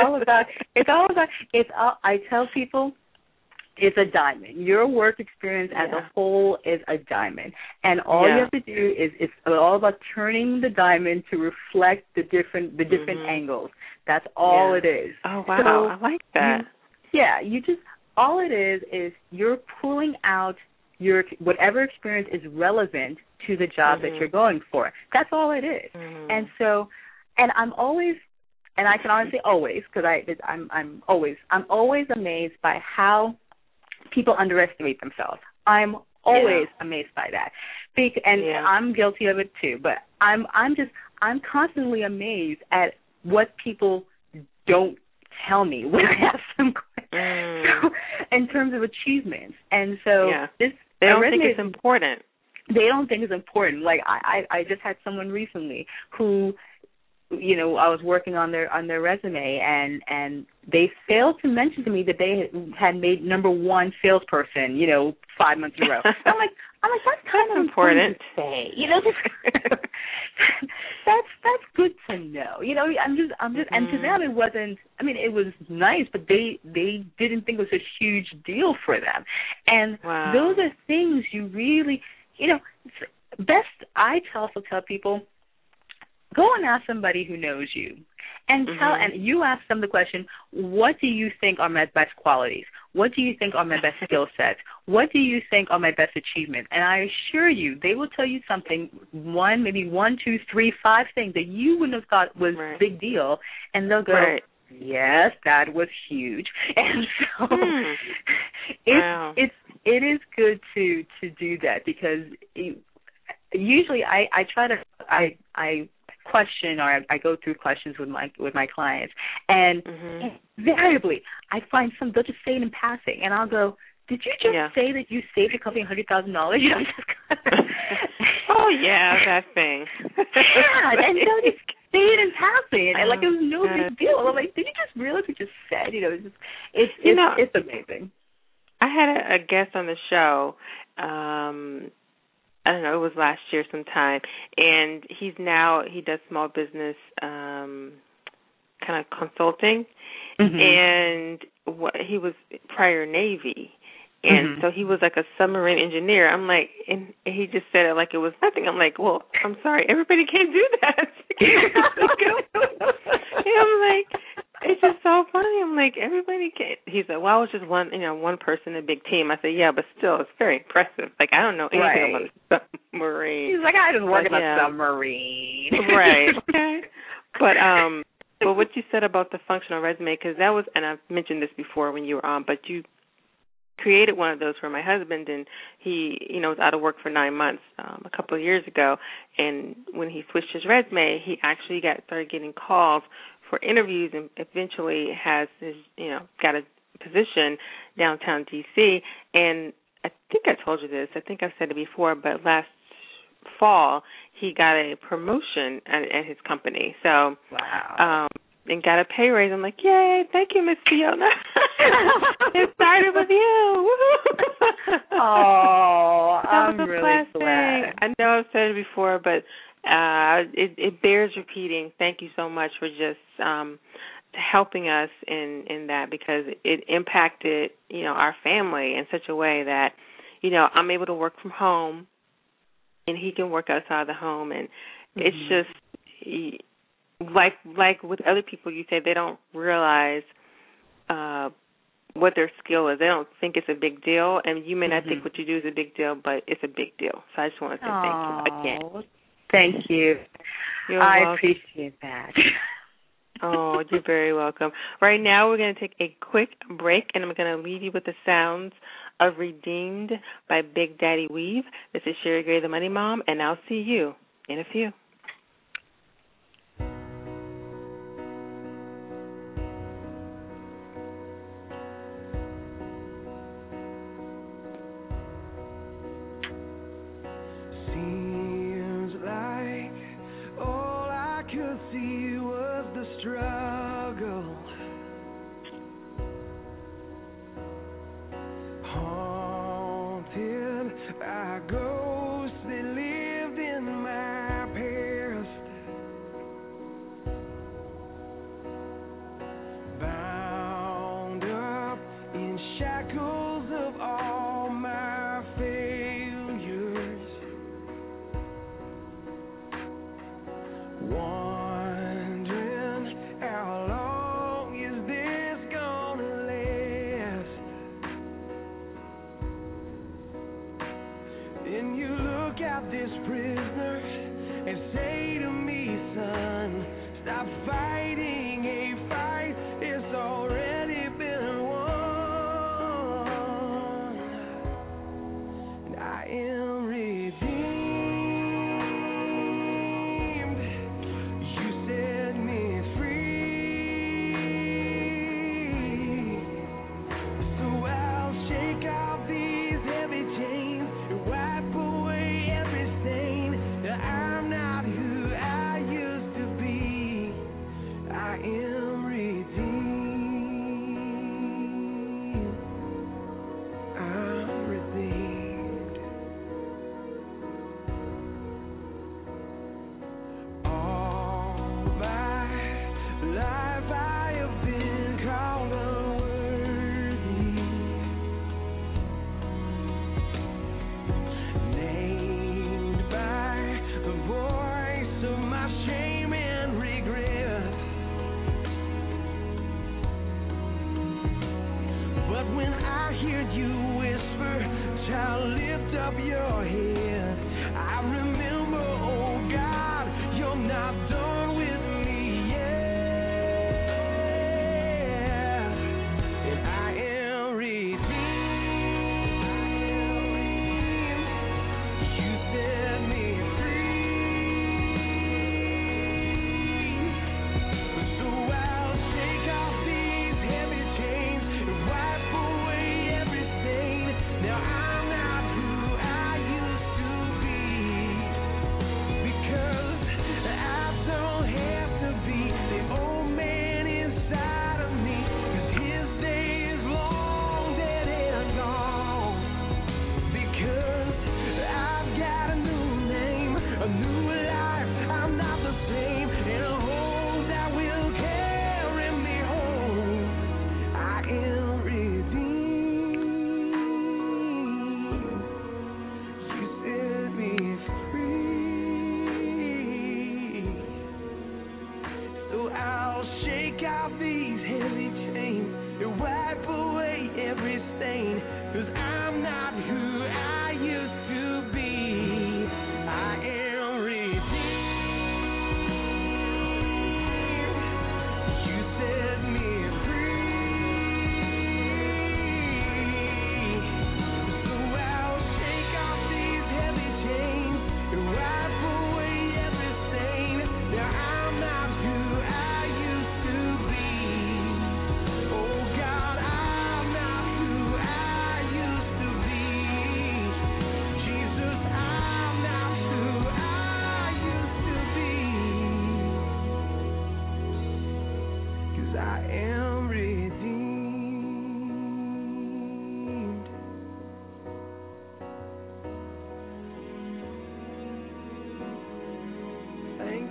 [SPEAKER 4] I tell people, it's a diamond. Your work experience as a whole is a diamond. And all you have to do is it's all about turning the diamond to reflect the different angles. That's all it is.
[SPEAKER 3] Oh, wow. So I like that.
[SPEAKER 4] You just all it is you're pulling out your whatever experience is relevant to the job that you're going for. That's all it is. And so, and I'm always, and I can honestly always, because I'm always amazed by how people underestimate themselves. I'm always amazed by that. I'm guilty of it too. But I'm constantly amazed at what people don't tell me when I ask them questions in terms of achievements. And so they
[SPEAKER 3] don't think it's important.
[SPEAKER 4] They don't think it's important. Like I just had someone recently who, you know, I was working on their resume, and they failed to mention to me that they had made number one salesperson, you know, 5 months in a row. I'm like that's kind of important to say, you know. That's good to know, you know. I'm just, and to them it wasn't. I mean, it was nice, but they didn't think it was a huge deal for them. And those are things you really, you know. Best, I also tell people, go and ask somebody who knows you, and and you ask them the question, what do you think are my best qualities? What do you think are my best skill sets? What do you think are my best achievements? And I assure you, they will tell you something, maybe 1, 2, 3, 5 things that you wouldn't have thought was a big deal, and they'll go, yes, that was huge. And so it is good to do that, because usually I try to question, or I go through questions with my clients, and invariably I find they'll just say it in passing, and I'll go, did you just say that you saved your company $100,000? You know,
[SPEAKER 3] oh yeah, that thing.
[SPEAKER 4] And they'll just say it in passing, and like it was no big deal. I'm like, did you just realize what you just said? You know, it's amazing.
[SPEAKER 3] I had a guest on the show. I don't know, it was last year sometime, and he does small business kind of consulting, and he was prior Navy, and so he was like a submarine engineer. I'm like, and he just said it like it was nothing. I'm like, well, I'm sorry, everybody can't do that. And I'm like, it's just so funny. I'm like, everybody can't. He's like, well, I was just one person in a big team. I said, yeah, but still, it's very impressive. Like, I don't know anything about a submarine.
[SPEAKER 4] He's like, I just work in a submarine.
[SPEAKER 3] Right. Okay. But what you said about the functional resume, because that was, and I've mentioned this before when you were on, but you created one of those for my husband, and he, was out of work for 9 months a couple of years ago, and when he switched his resume, he actually started getting calls for interviews, and eventually has his, got a position downtown D.C., and I think I told you this, I think I've said it before, but last fall he got a promotion at his company. So,
[SPEAKER 4] wow.
[SPEAKER 3] And got a pay raise. I'm like, yay, thank you, Miss Fiona. It started with you.
[SPEAKER 4] Oh, I'm really glad.
[SPEAKER 3] I know I've said it before, but it bears repeating. Thank you so much for just helping us in that, because it impacted, our family in such a way that, I'm able to work from home and he can work outside of the home. And it's just like with other people, you say they don't realize what their skill is. They don't think it's a big deal, and you may not think what you do is a big deal, but it's a big deal. So I just want to say thank you again.
[SPEAKER 4] Thank you. I appreciate that.
[SPEAKER 3] Oh, you're very welcome. Right now we're going to take a quick break, and I'm going to leave you with the sounds of Redeemed by Big Daddy Weave. This is Sherry Gray, the Money Mom, and I'll see you in a few.
[SPEAKER 1] Ghosts that lived in my past.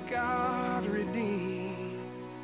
[SPEAKER 1] God redeemed.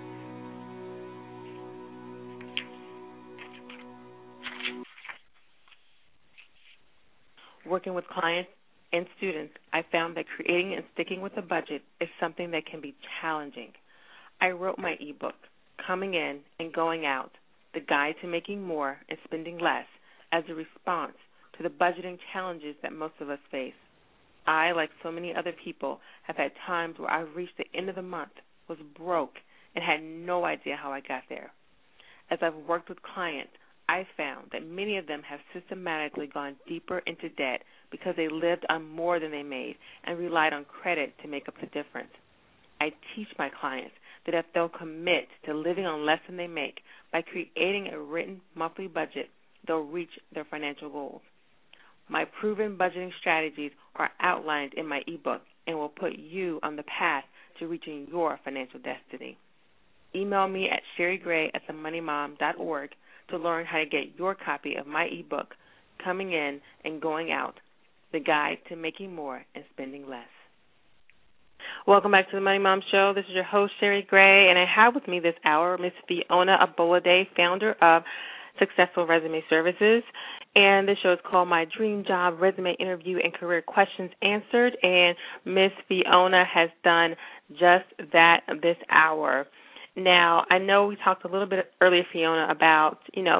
[SPEAKER 3] Working with clients and students, I found that creating and sticking with a budget is something that can be challenging. I wrote my ebook, Coming In and Going Out, The Guide to Making More and Spending Less, as a response to the budgeting challenges that most of us face. I, like so many other people, have had times where I reached the end of the month, was broke, and had no idea how I got there. As I've worked with clients, I found that many of them have systematically gone deeper into debt because they lived on more than they made and relied on credit to make up the difference. I teach my clients that if they'll commit to living on less than they make by creating a written monthly budget, they'll reach their financial goals. My proven budgeting strategies are outlined in my ebook and will put you on the path to reaching your financial destiny. Email me at sherrygray@themoneymom.org to learn how to get your copy of my ebook, Coming In and Going Out, The Guide to Making More and Spending Less. Welcome back to the Money Mom Show. This is your host, Sherry Gray, and I have with me this hour Ms. Fiona Abolade, founder of Successful Resume Services. And this show is called My Dream Job Resume Interview and Career Questions Answered. And Ms. Fiona has done just that this hour. Now, I know we talked a little bit earlier, Fiona, about,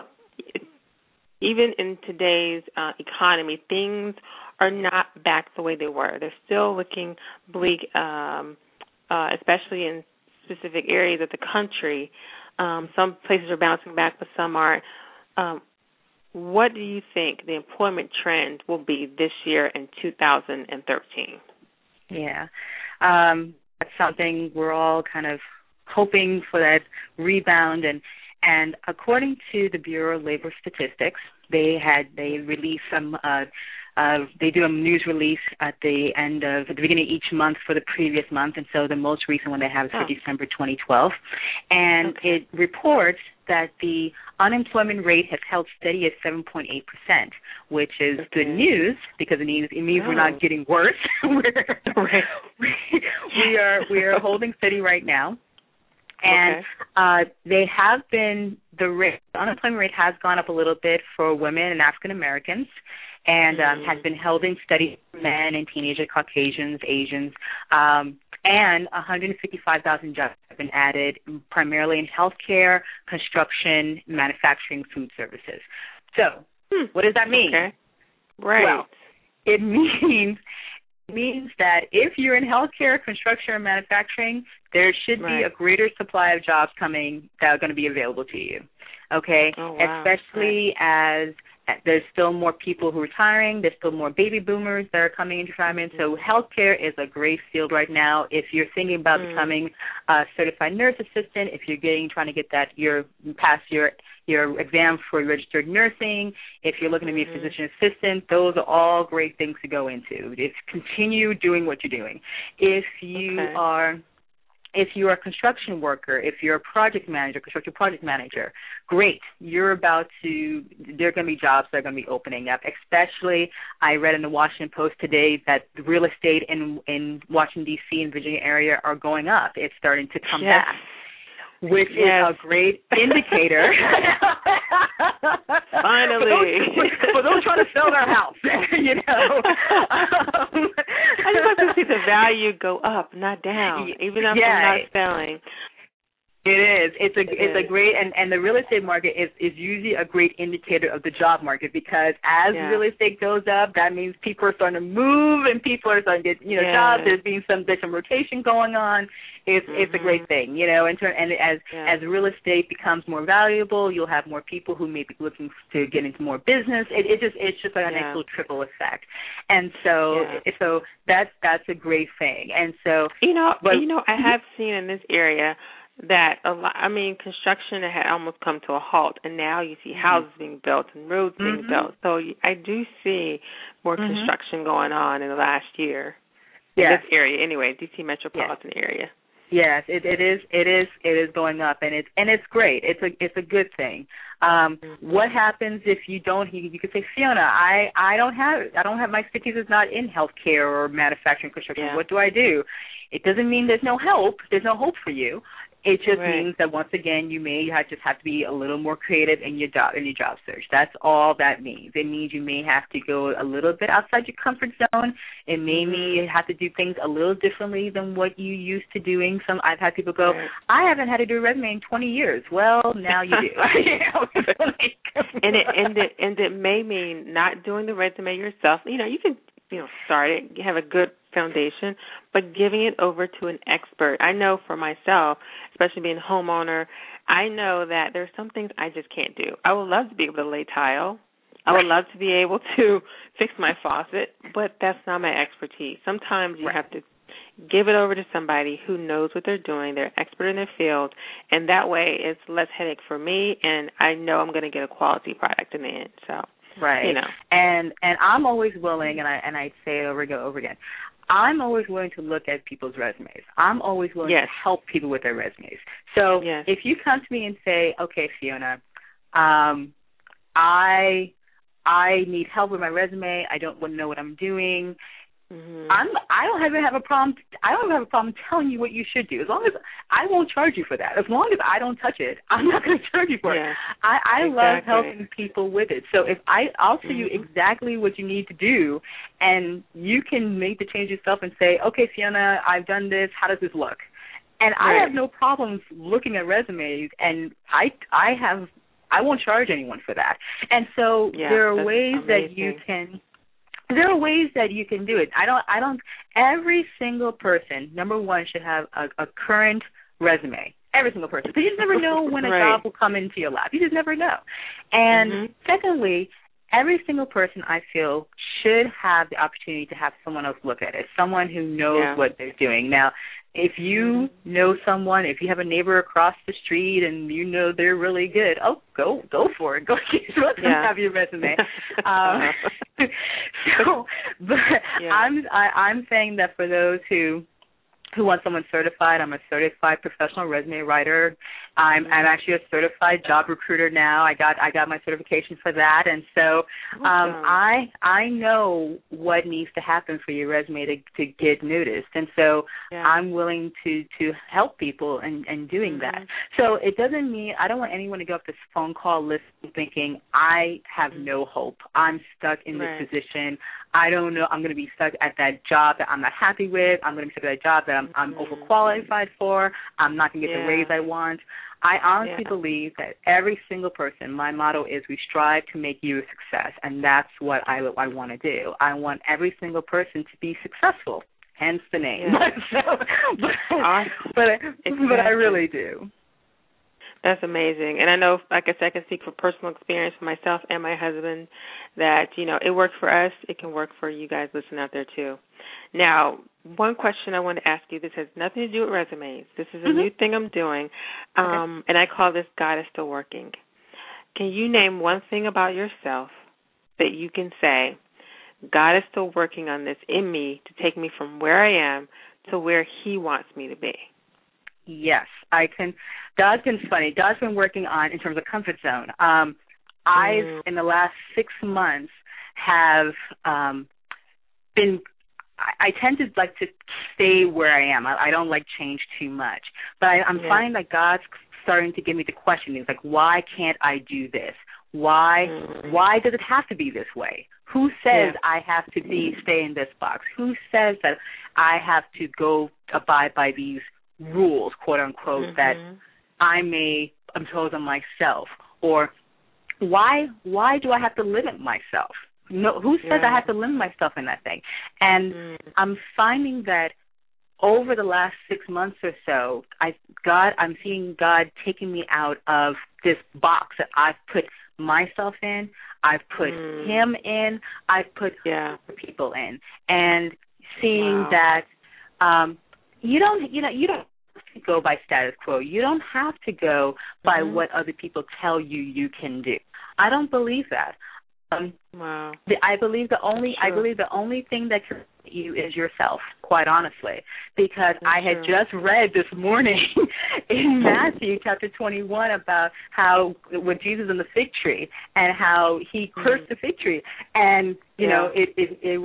[SPEAKER 3] even in today's economy, things are not back the way they were. They're still looking bleak, especially in specific areas of the country. Some places are bouncing back, but some aren't. What do you think the employment trend will be this year in 2013?
[SPEAKER 4] Yeah. That's something we're all kind of hoping for, that rebound. And according to the Bureau of Labor Statistics, they release some they do a news release at the beginning of each month for the previous month, and so the most recent one they have is for December 2012. And it reports that the unemployment rate has held steady at 7.8%, which is good news because it means we're not getting worse. We are holding steady right now. And they have been, the unemployment rate has gone up a little bit for women and African Americans, and has been held in steady for men and teenager Caucasians, Asians, and 155,000 jobs have been added, primarily in healthcare, construction, manufacturing, food services. So, what does that mean?
[SPEAKER 3] Okay. Right.
[SPEAKER 4] Well, it means that if you're in healthcare, construction, or manufacturing, there should be a greater supply of jobs coming that are going to be available to you. Okay?
[SPEAKER 3] Oh, wow.
[SPEAKER 4] Especially as there's still more people who are retiring. There's still more baby boomers that are coming into retirement. So healthcare is a great field right now. If you're thinking about becoming a certified nurse assistant, if you're trying to get that, pass your exam for registered nursing, if you're looking to be a physician assistant, those are all great things to go into. Just continue doing what you're doing. If you're a construction worker, if you're a construction project manager, great. There are going to be jobs that are going to be opening up. Especially, I read in the Washington Post today that the real estate in Washington, D.C. and Virginia area are going up. It's starting to come back, which is a great indicator.
[SPEAKER 3] Finally.
[SPEAKER 4] For those trying to sell their house,
[SPEAKER 3] I just like to see the value go up, not down, even if I'm not selling.
[SPEAKER 4] It is. It's a great, and the real estate market is usually a great indicator of the job market, because as real estate goes up, that means people are starting to move and people are starting to get jobs. There's some rotation going on. It's a great thing, and as real estate becomes more valuable, you'll have more people who may be looking to get into more business. It's just like a nice little trickle effect, and so that's a great thing. And so
[SPEAKER 3] I have seen in this area that construction had almost come to a halt, and now you see houses being built and roads being built. So I do see more construction going on in the last year in this area, anyway, D.C. metropolitan area.
[SPEAKER 4] Yes, it is going up, and it's great. It's a good thing. What happens if you don't? You could say, Fiona, I don't have my expertise is not in healthcare or manufacturing construction. What do I do? It doesn't mean there's no help. There's no hope for you. It just
[SPEAKER 3] right.
[SPEAKER 4] means that once again you may just have to be a little more creative in your job search. That's all that means. It means you may have to go a little bit outside your comfort zone. It may mean you have to do things a little differently than what you used to doing. I've had people go,
[SPEAKER 3] right.
[SPEAKER 4] I haven't had to do a resume in 20 years. Well, now you do.
[SPEAKER 3] and it may mean not doing the resume yourself. You can start it, have a good foundation, but giving it over to an expert. I know for myself, especially being a homeowner, I know that there's some things I just can't do. I would love to be able to lay tile. I would love to be able to fix my faucet, but that's not my expertise. Sometimes you have to give it over to somebody who knows what they're doing. They're expert in their field, and that way it's less headache for me, and I know I'm going to get a quality product in the end. So,
[SPEAKER 4] right. And I'm always willing, and I say it over and over again, I'm always willing to look at people's resumes. I'm always willing to help people with their resumes. So if you come to me and say, okay, Fiona, I need help with my resume. I don't know what I'm doing. I don't even have a problem. I don't have a problem telling you what you should do. As long as I won't charge you for that. As long as I don't touch it, I'm not going to charge you for it. I love helping people with it. So if I'll tell you exactly what you need to do, and you can make the change yourself and say, okay, Fiona, I've done this. How does this look? And I have no problems looking at resumes, and I won't charge anyone for that. And so there are ways that you can. There are ways that you can do it. Every single person, number one, should have a current resume. Every single person. Because you just never know when a job will come into your lap. You just never know. And secondly, every single person, I feel, should have the opportunity to have someone else look at it, someone who knows what they're doing. Now, if you know someone, if you have a neighbor across the street and you know they're really good, go for it. Go let them have your resume. I'm saying that for those who want someone certified, I'm a certified professional resume writer. I'm actually a certified job recruiter now. I got my certification for that, and so I know what needs to happen for your resume to get noticed, and so I'm willing to help people in doing that. So it doesn't mean I don't want anyone to go up this phone call list thinking I have no hope. I'm stuck in this position. I don't know. I'm going to be stuck at that job that I'm not happy with. I'm going to be stuck at that job that I'm overqualified for. I'm not going to get the raise I want. I honestly believe that every single person, my motto is we strive to make you a success, and that's what I want to do. I want every single person to be successful, hence the name. But I really do.
[SPEAKER 3] That's amazing. And I know, like I said, I can speak for personal experience for myself and my husband that, it worked for us. It can work for you guys listening out there, too. Now, one question I want to ask you, this has nothing to do with resumes. This is a new thing I'm doing, and I call this God is Still Working. Can you name one thing about yourself that you can say, God is still working on this in me to take me from where I am to where he wants me to be?
[SPEAKER 4] Yes, I can. God's been funny. God's been working on, in terms of comfort zone. I've, in the last 6 months, have been, I tend to like to stay where I am. I don't like change too much. But I'm finding that God's starting to give me the questioning, like, why can't I do this? Why does it have to be this way? Who says I have to stay in this box? Who says that I have to go abide by these rules, quote unquote, that I may impose on myself? Or why do I have to limit myself? No, who says I have to limit myself in that thing? And I'm finding that over the last 6 months or so, I'm seeing God taking me out of this box that I've put myself in. I've put him in. I've put other people in, and seeing that you don't have to go by status quo. You don't have to go by what other people tell you can do. I don't believe that. I believe the only thing that can help you is yourself, quite honestly, because I had just read this morning in Matthew chapter 21 about how with Jesus and the fig tree and how he cursed the fig tree, and you know it was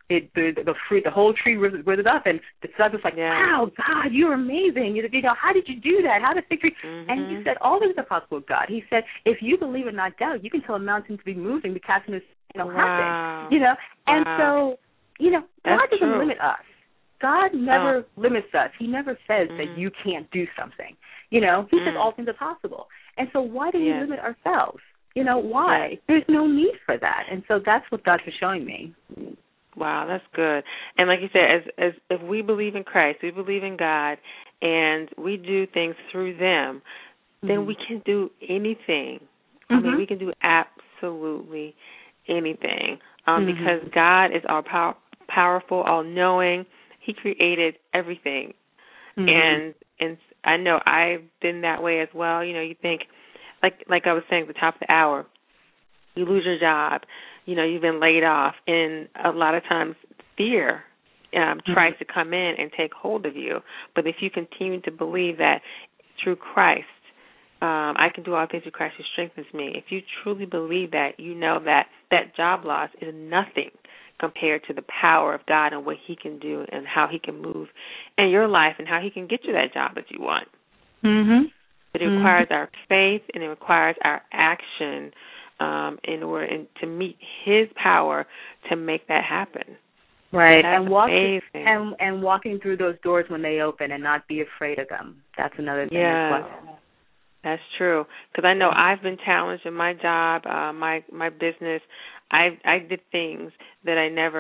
[SPEAKER 4] the fruit, the whole tree withered up, and the son was like, wow, God, you're amazing. How did you do that? How did victory? And he said, all things are possible with God. He said, if you believe and not doubt, you can tell a mountain to be moved and be cast into happen. And so, God doesn't limit us. God never limits us. He never says that you can't do something. He says all things are possible. And so why do we limit ourselves? Why? There's no need for that. And so that's what God was showing me.
[SPEAKER 3] Wow, that's good. And like you said, as if we believe in Christ, we believe in God, and we do things through them, then we can do anything. I mean, we can do absolutely anything because God is all powerful, all-knowing. He created everything. And I know I've been that way as well. You think, like I was saying at the top of the hour, you lose your job, you've been laid off, and a lot of times fear tries to come in and take hold of you. But if you continue to believe that through Christ, I can do all things through Christ who strengthens me, if you truly believe that, you know that that job loss is nothing compared to the power of God and what He can do and how He can move in your life and how He can get you that job that you want. But it requires our faith and it requires our action in order to meet His power to make that happen.
[SPEAKER 4] Right,
[SPEAKER 3] That's
[SPEAKER 4] and walking through those doors when they open and not be afraid of them. That's another thing as well.
[SPEAKER 3] That's true. Because I know I've been challenged in my job, my business. I did things that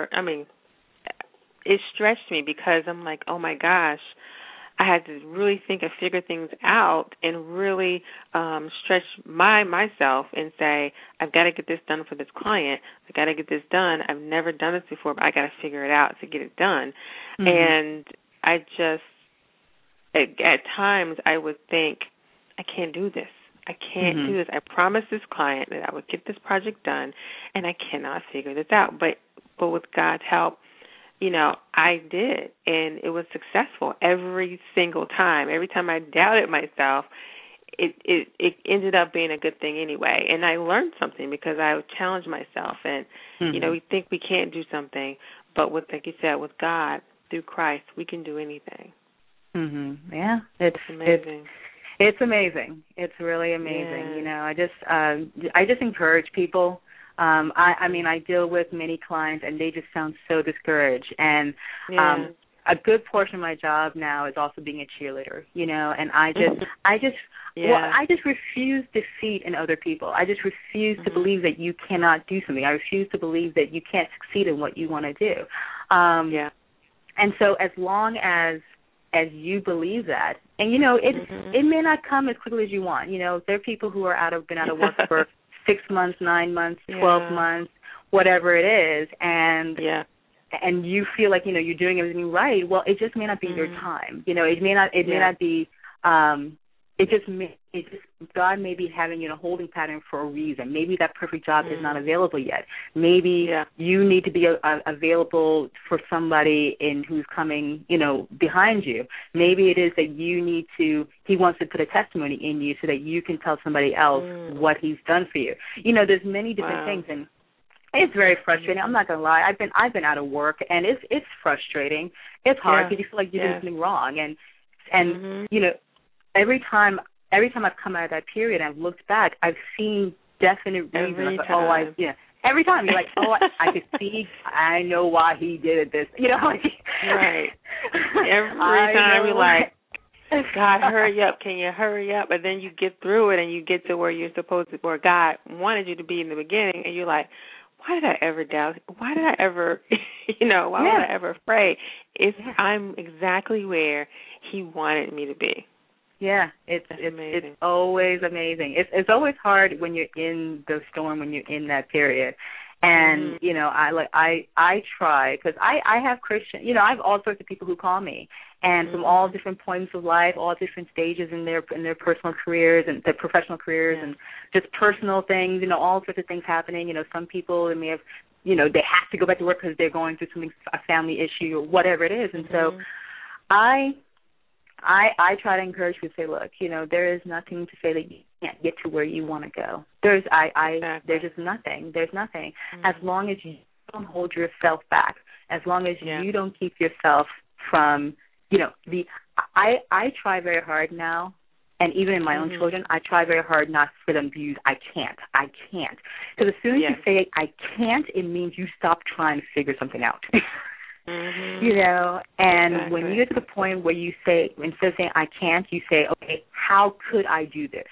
[SPEAKER 3] it stretched me because I'm like, oh my gosh, I had to really think and figure things out and really stretch myself and say, I've got to get this done for this client. I've got to get this done. I've never done this before, but I got to figure it out to get it done. And I just, at times, I would think, I can't do this. I can't do this. I promised this client that I would get this project done, and I cannot figure this out. But with God's help, I did, and it was successful every single time. Every time I doubted myself, it ended up being a good thing anyway. And I learned something because I would challenge myself. And, we think we can't do something, but like you said, with God, through Christ, we can do anything.
[SPEAKER 4] Yeah, it's amazing. It's amazing. It's really amazing.
[SPEAKER 3] Yeah.
[SPEAKER 4] I just encourage people. I deal with many clients, and they just sound so discouraged. And a good portion of my job now is also being a cheerleader. And I just refuse defeat in other people. I just refuse to believe that you cannot do something. I refuse to believe that you can't succeed in what you want to do. And so as long as you believe that, and it may not come as quickly as you want. There are people who are been out of work for 6 months, 9 months, 12 months, whatever it is, and you feel like you're doing everything right. Well, it just may not be your time. It may not be. God may be having you in a holding pattern for a reason. Maybe that perfect job is not available yet. Maybe you need to be available for somebody who's coming, behind you. Maybe it is that He wants to put a testimony in you so that you can tell somebody else what He's done for you. There's many different things, and it's very frustrating. I'm not gonna lie. I've been out of work, and it's frustrating. It's hard because you feel like you're doing something wrong, and Every time I've come out of that period and I've looked back, I've seen definite reasons. Every time you're like, I could see, I know why he did this.
[SPEAKER 3] Right. Every time you're like, God, hurry up! Can you hurry up? And then you get through it and you get to where you're supposed to, where God wanted you to be in the beginning, and you're like, why did I ever doubt? Why did I ever, why was I ever afraid? I'm exactly where He wanted me to be.
[SPEAKER 4] Yeah, it's always amazing. It's always hard when you're in the storm, when you're in that period. And I try, because I have Christian, I have all sorts of people who call me, and from all different points of life, all different stages in their personal careers and their professional careers, and just personal things, all sorts of things happening. Some people they may have, they have to go back to work because they're going through something, a family issue or whatever it is, and so I try to encourage you to say, look, there is nothing to say that you can't get to where you want to go. There's just nothing. There's nothing. As long as you don't hold yourself back. as long as you don't keep yourself from, I try very hard now, and even in my own children, I try very hard not for them to use I can't. Because as soon as you say I can't, it means you stop trying to figure something out. And when you get to the point where you say, instead of saying I can't, you say, okay, how could I do this?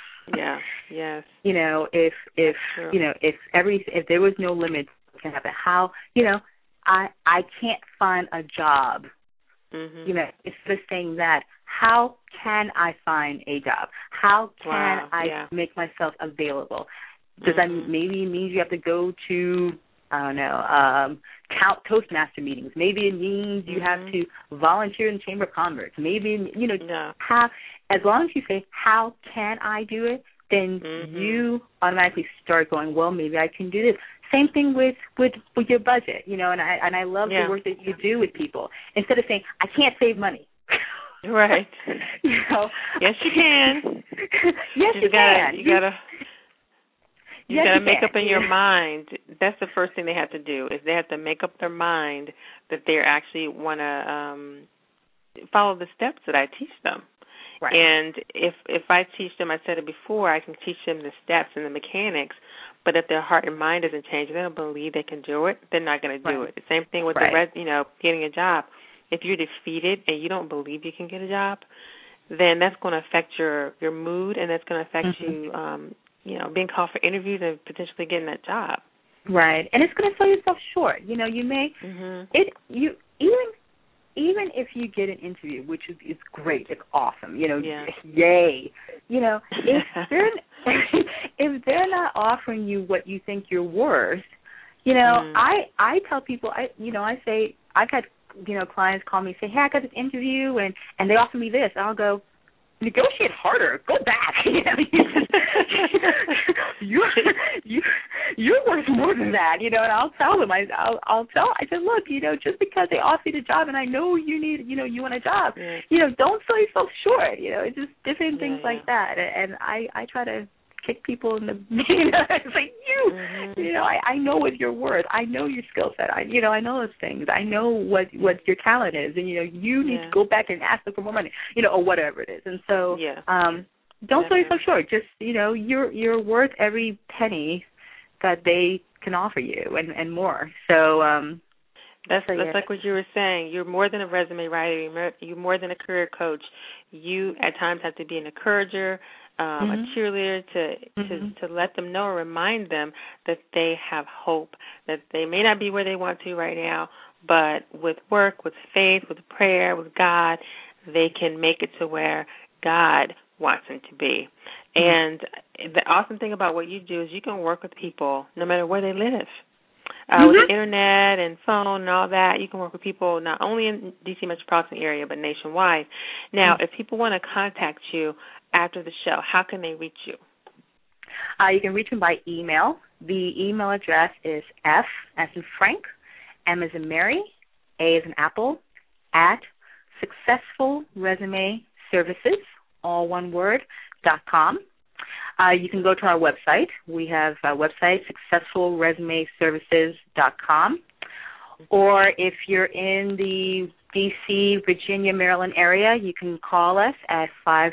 [SPEAKER 4] If there was no limit to happen, how, I can't find a job. Instead of saying that, how can I find a job? How can I make myself available? Does that maybe means you have to go to, I don't know, Toastmaster meetings? Maybe it means you have to volunteer in the Chamber of Commerce. Maybe, as long as you say, how can I do it, then you automatically start going, well, maybe I can do this. Same thing with your budget, and I love the work that you do with people. Instead of saying, I can't save money.
[SPEAKER 3] Right. Yes, you can.
[SPEAKER 4] Yes, you can.
[SPEAKER 3] You got to make up in your mind. That's the first thing they have to do, is they have to make up their mind that they actually want to follow the steps that I teach them.
[SPEAKER 4] Right.
[SPEAKER 3] And if I teach them, I said it before, I can teach them the steps and the mechanics, but if their heart and mind doesn't change, they don't believe they can do it, they're not going to do it. The same thing with getting a job. If you're defeated and you don't believe you can get a job, then that's going to affect your mood, and that's going to affect you, being called for interviews and potentially getting that job.
[SPEAKER 4] Right, and it's going to sell yourself short. You may even if you get an interview, which is great, it's awesome. Yay. If they're not offering you what you think you're worth, I tell people, I say I've had clients call me and say, hey, I got this interview and they offer me this. I'll go, negotiate harder. Go back. You're worth more than that, and I'll tell them. I said, look, just because they offer you the job and I know you need, you want a job, don't sell yourself short. It's just different things like that. And I try to kick people in the, it's like I know what you're worth. I know your skill set. I know those things. I know what your talent is, and you need to go back and ask them for more money, or whatever it is. And so, don't sell yourself short. Just you're worth every penny that they can offer you, and more. So
[SPEAKER 3] that's like what you were saying. You're more than a resume writer. You're more than a career coach. You at times have to be an encourager, a cheerleader to let them know or remind them that they have hope, that they may not be where they want to right now, but with work, with faith, with prayer, with God, they can make it to where God wants them to be. And the awesome thing about what you do is you can work with people no matter where they live. With the internet and phone and all that, you can work with people not only in D.C. metropolitan area but nationwide. Now, if people want to contact you after the show, how can they reach you?
[SPEAKER 4] You can reach them by email. The email address is F as in Frank, M as in Mary, A as in Apple, at successfulresumeservices, all one word, .com. You can go to our website. We have a website, successfulresumeservices.com. Or if you're in the D.C., Virginia, Maryland area, you can call us at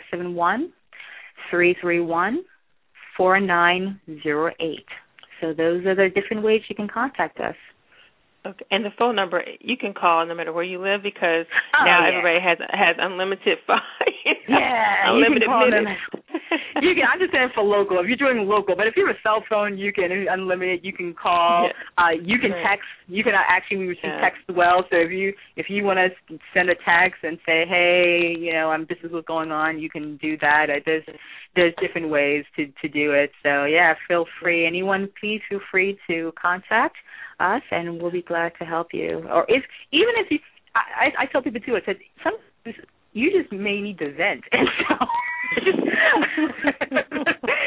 [SPEAKER 4] 571-331-4908. So those are the different ways you can contact us.
[SPEAKER 3] Okay. And the phone number you can call no matter where you live, because now everybody has unlimited phone. Unlimited minutes.
[SPEAKER 4] I'm just saying for local. If you're doing local, but if you have a cell phone, you can unlimited. You can call. You can text. You can we receive text as well. So if you want to send a text and say, hey, this is what's going on, you can do that. There's different ways to do it. So feel free. Anyone, please feel free to contact us, and we'll be glad to help you. Or if you, I tell people too. I said sometimes you just may need to vent, and so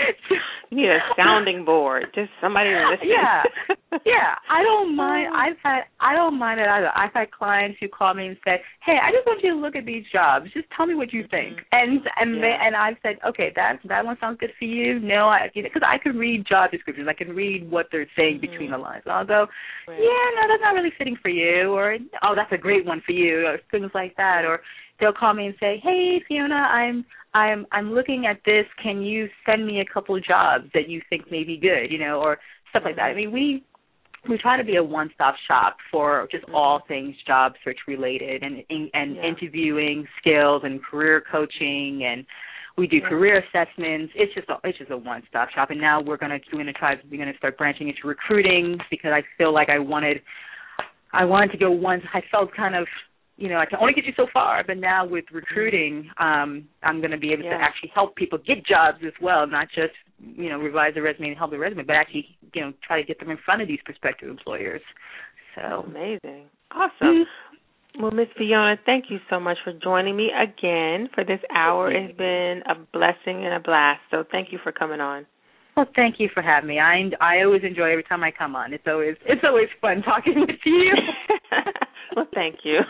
[SPEAKER 3] You need a sounding board, just somebody to listen.
[SPEAKER 4] Yeah. I don't mind. I don't mind it either. I've had clients who call me and say, "Hey, I just want you to look at these jobs. Just tell me what you think." And I've said, "Okay, that one sounds good for you." No, because I can read job descriptions. I can read what they're saying between the lines. I'll go, "Yeah, no, that's not really fitting for you," or "Oh, that's a great one for you," or things like that. Or they'll call me and say, "Hey, Fiona, I'm looking at this. Can you send me a couple of jobs that you think may be good?" Or stuff like that. I mean, we try to be a one-stop shop for just all things job search related and interviewing skills and career coaching, and we do career assessments. It's just a one-stop shop. And now we're going to start branching into recruiting, because I feel like I wanted to go once. I felt kind of, I can only get you so far, but now with recruiting, I'm going to be able to actually help people get jobs as well, not just, revise the resume and help the resume, but actually, try to get them in front of these prospective employers. So
[SPEAKER 3] amazing. Awesome. Well, Ms. Fiona, thank you so much for joining me again for this hour. It's been a blessing and a blast, so thank you for coming on.
[SPEAKER 4] Well, thank you for having me. I always enjoy every time I come on. It's always fun talking with you.
[SPEAKER 3] Well, thank you.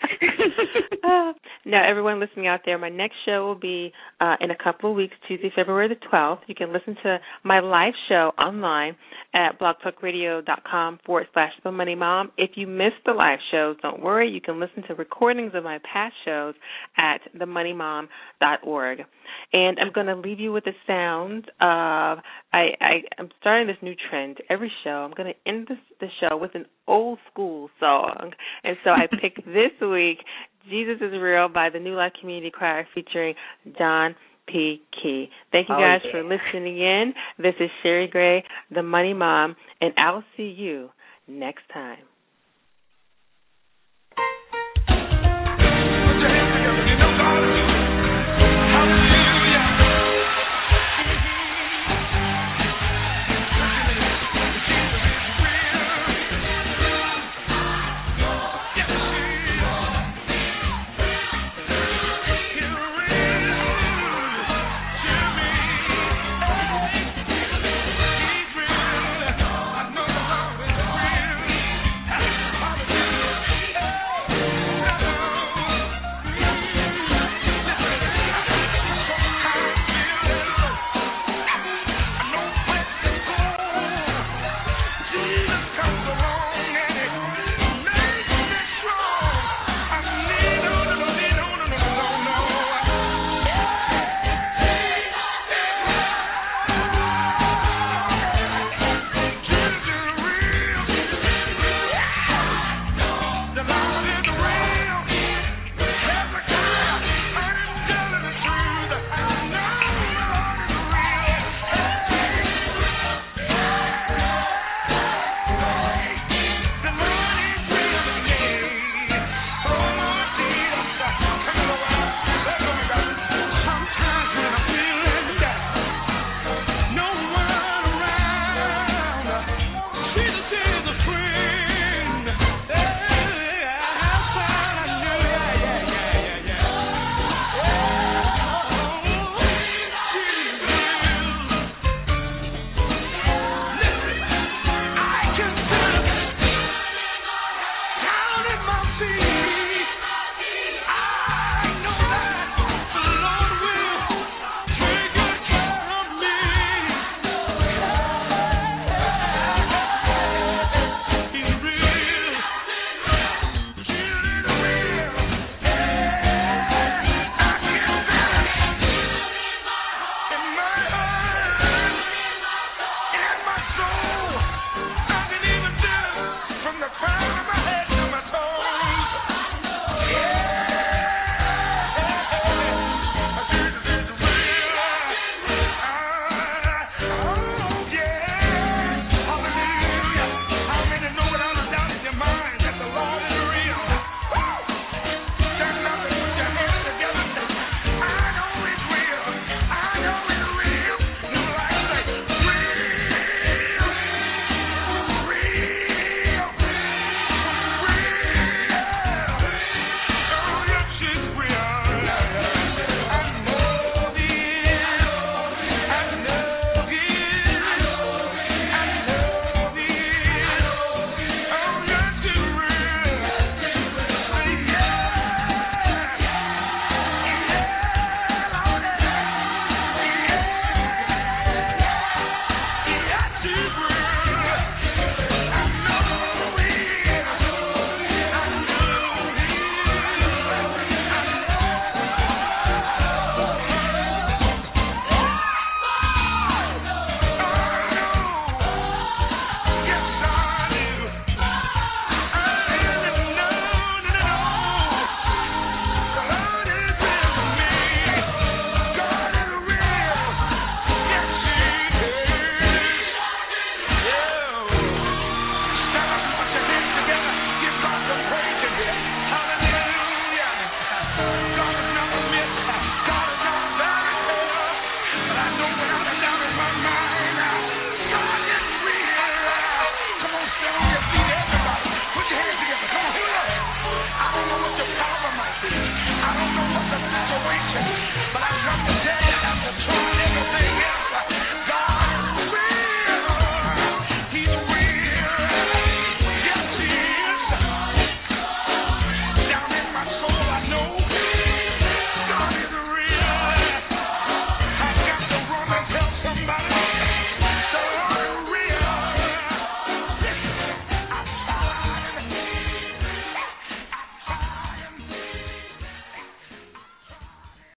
[SPEAKER 3] Now, everyone listening out there, my next show will be in a couple of weeks, Tuesday, February the 12th. You can listen to my live show online at blogtalkradio.com/The Money Mom. If you missed the live shows, don't worry. You can listen to recordings of my past shows at themoneymom.org. And I'm going to leave you with the sound of, I'm starting this new trend. Every show, I'm going to end the show with an old school song. And so I picked this week, Jesus is Real by the New Life Community Choir featuring John P. Key. Thank you guys for listening in. This is Sherry Gray, the Money Mom, and I'll see you next time.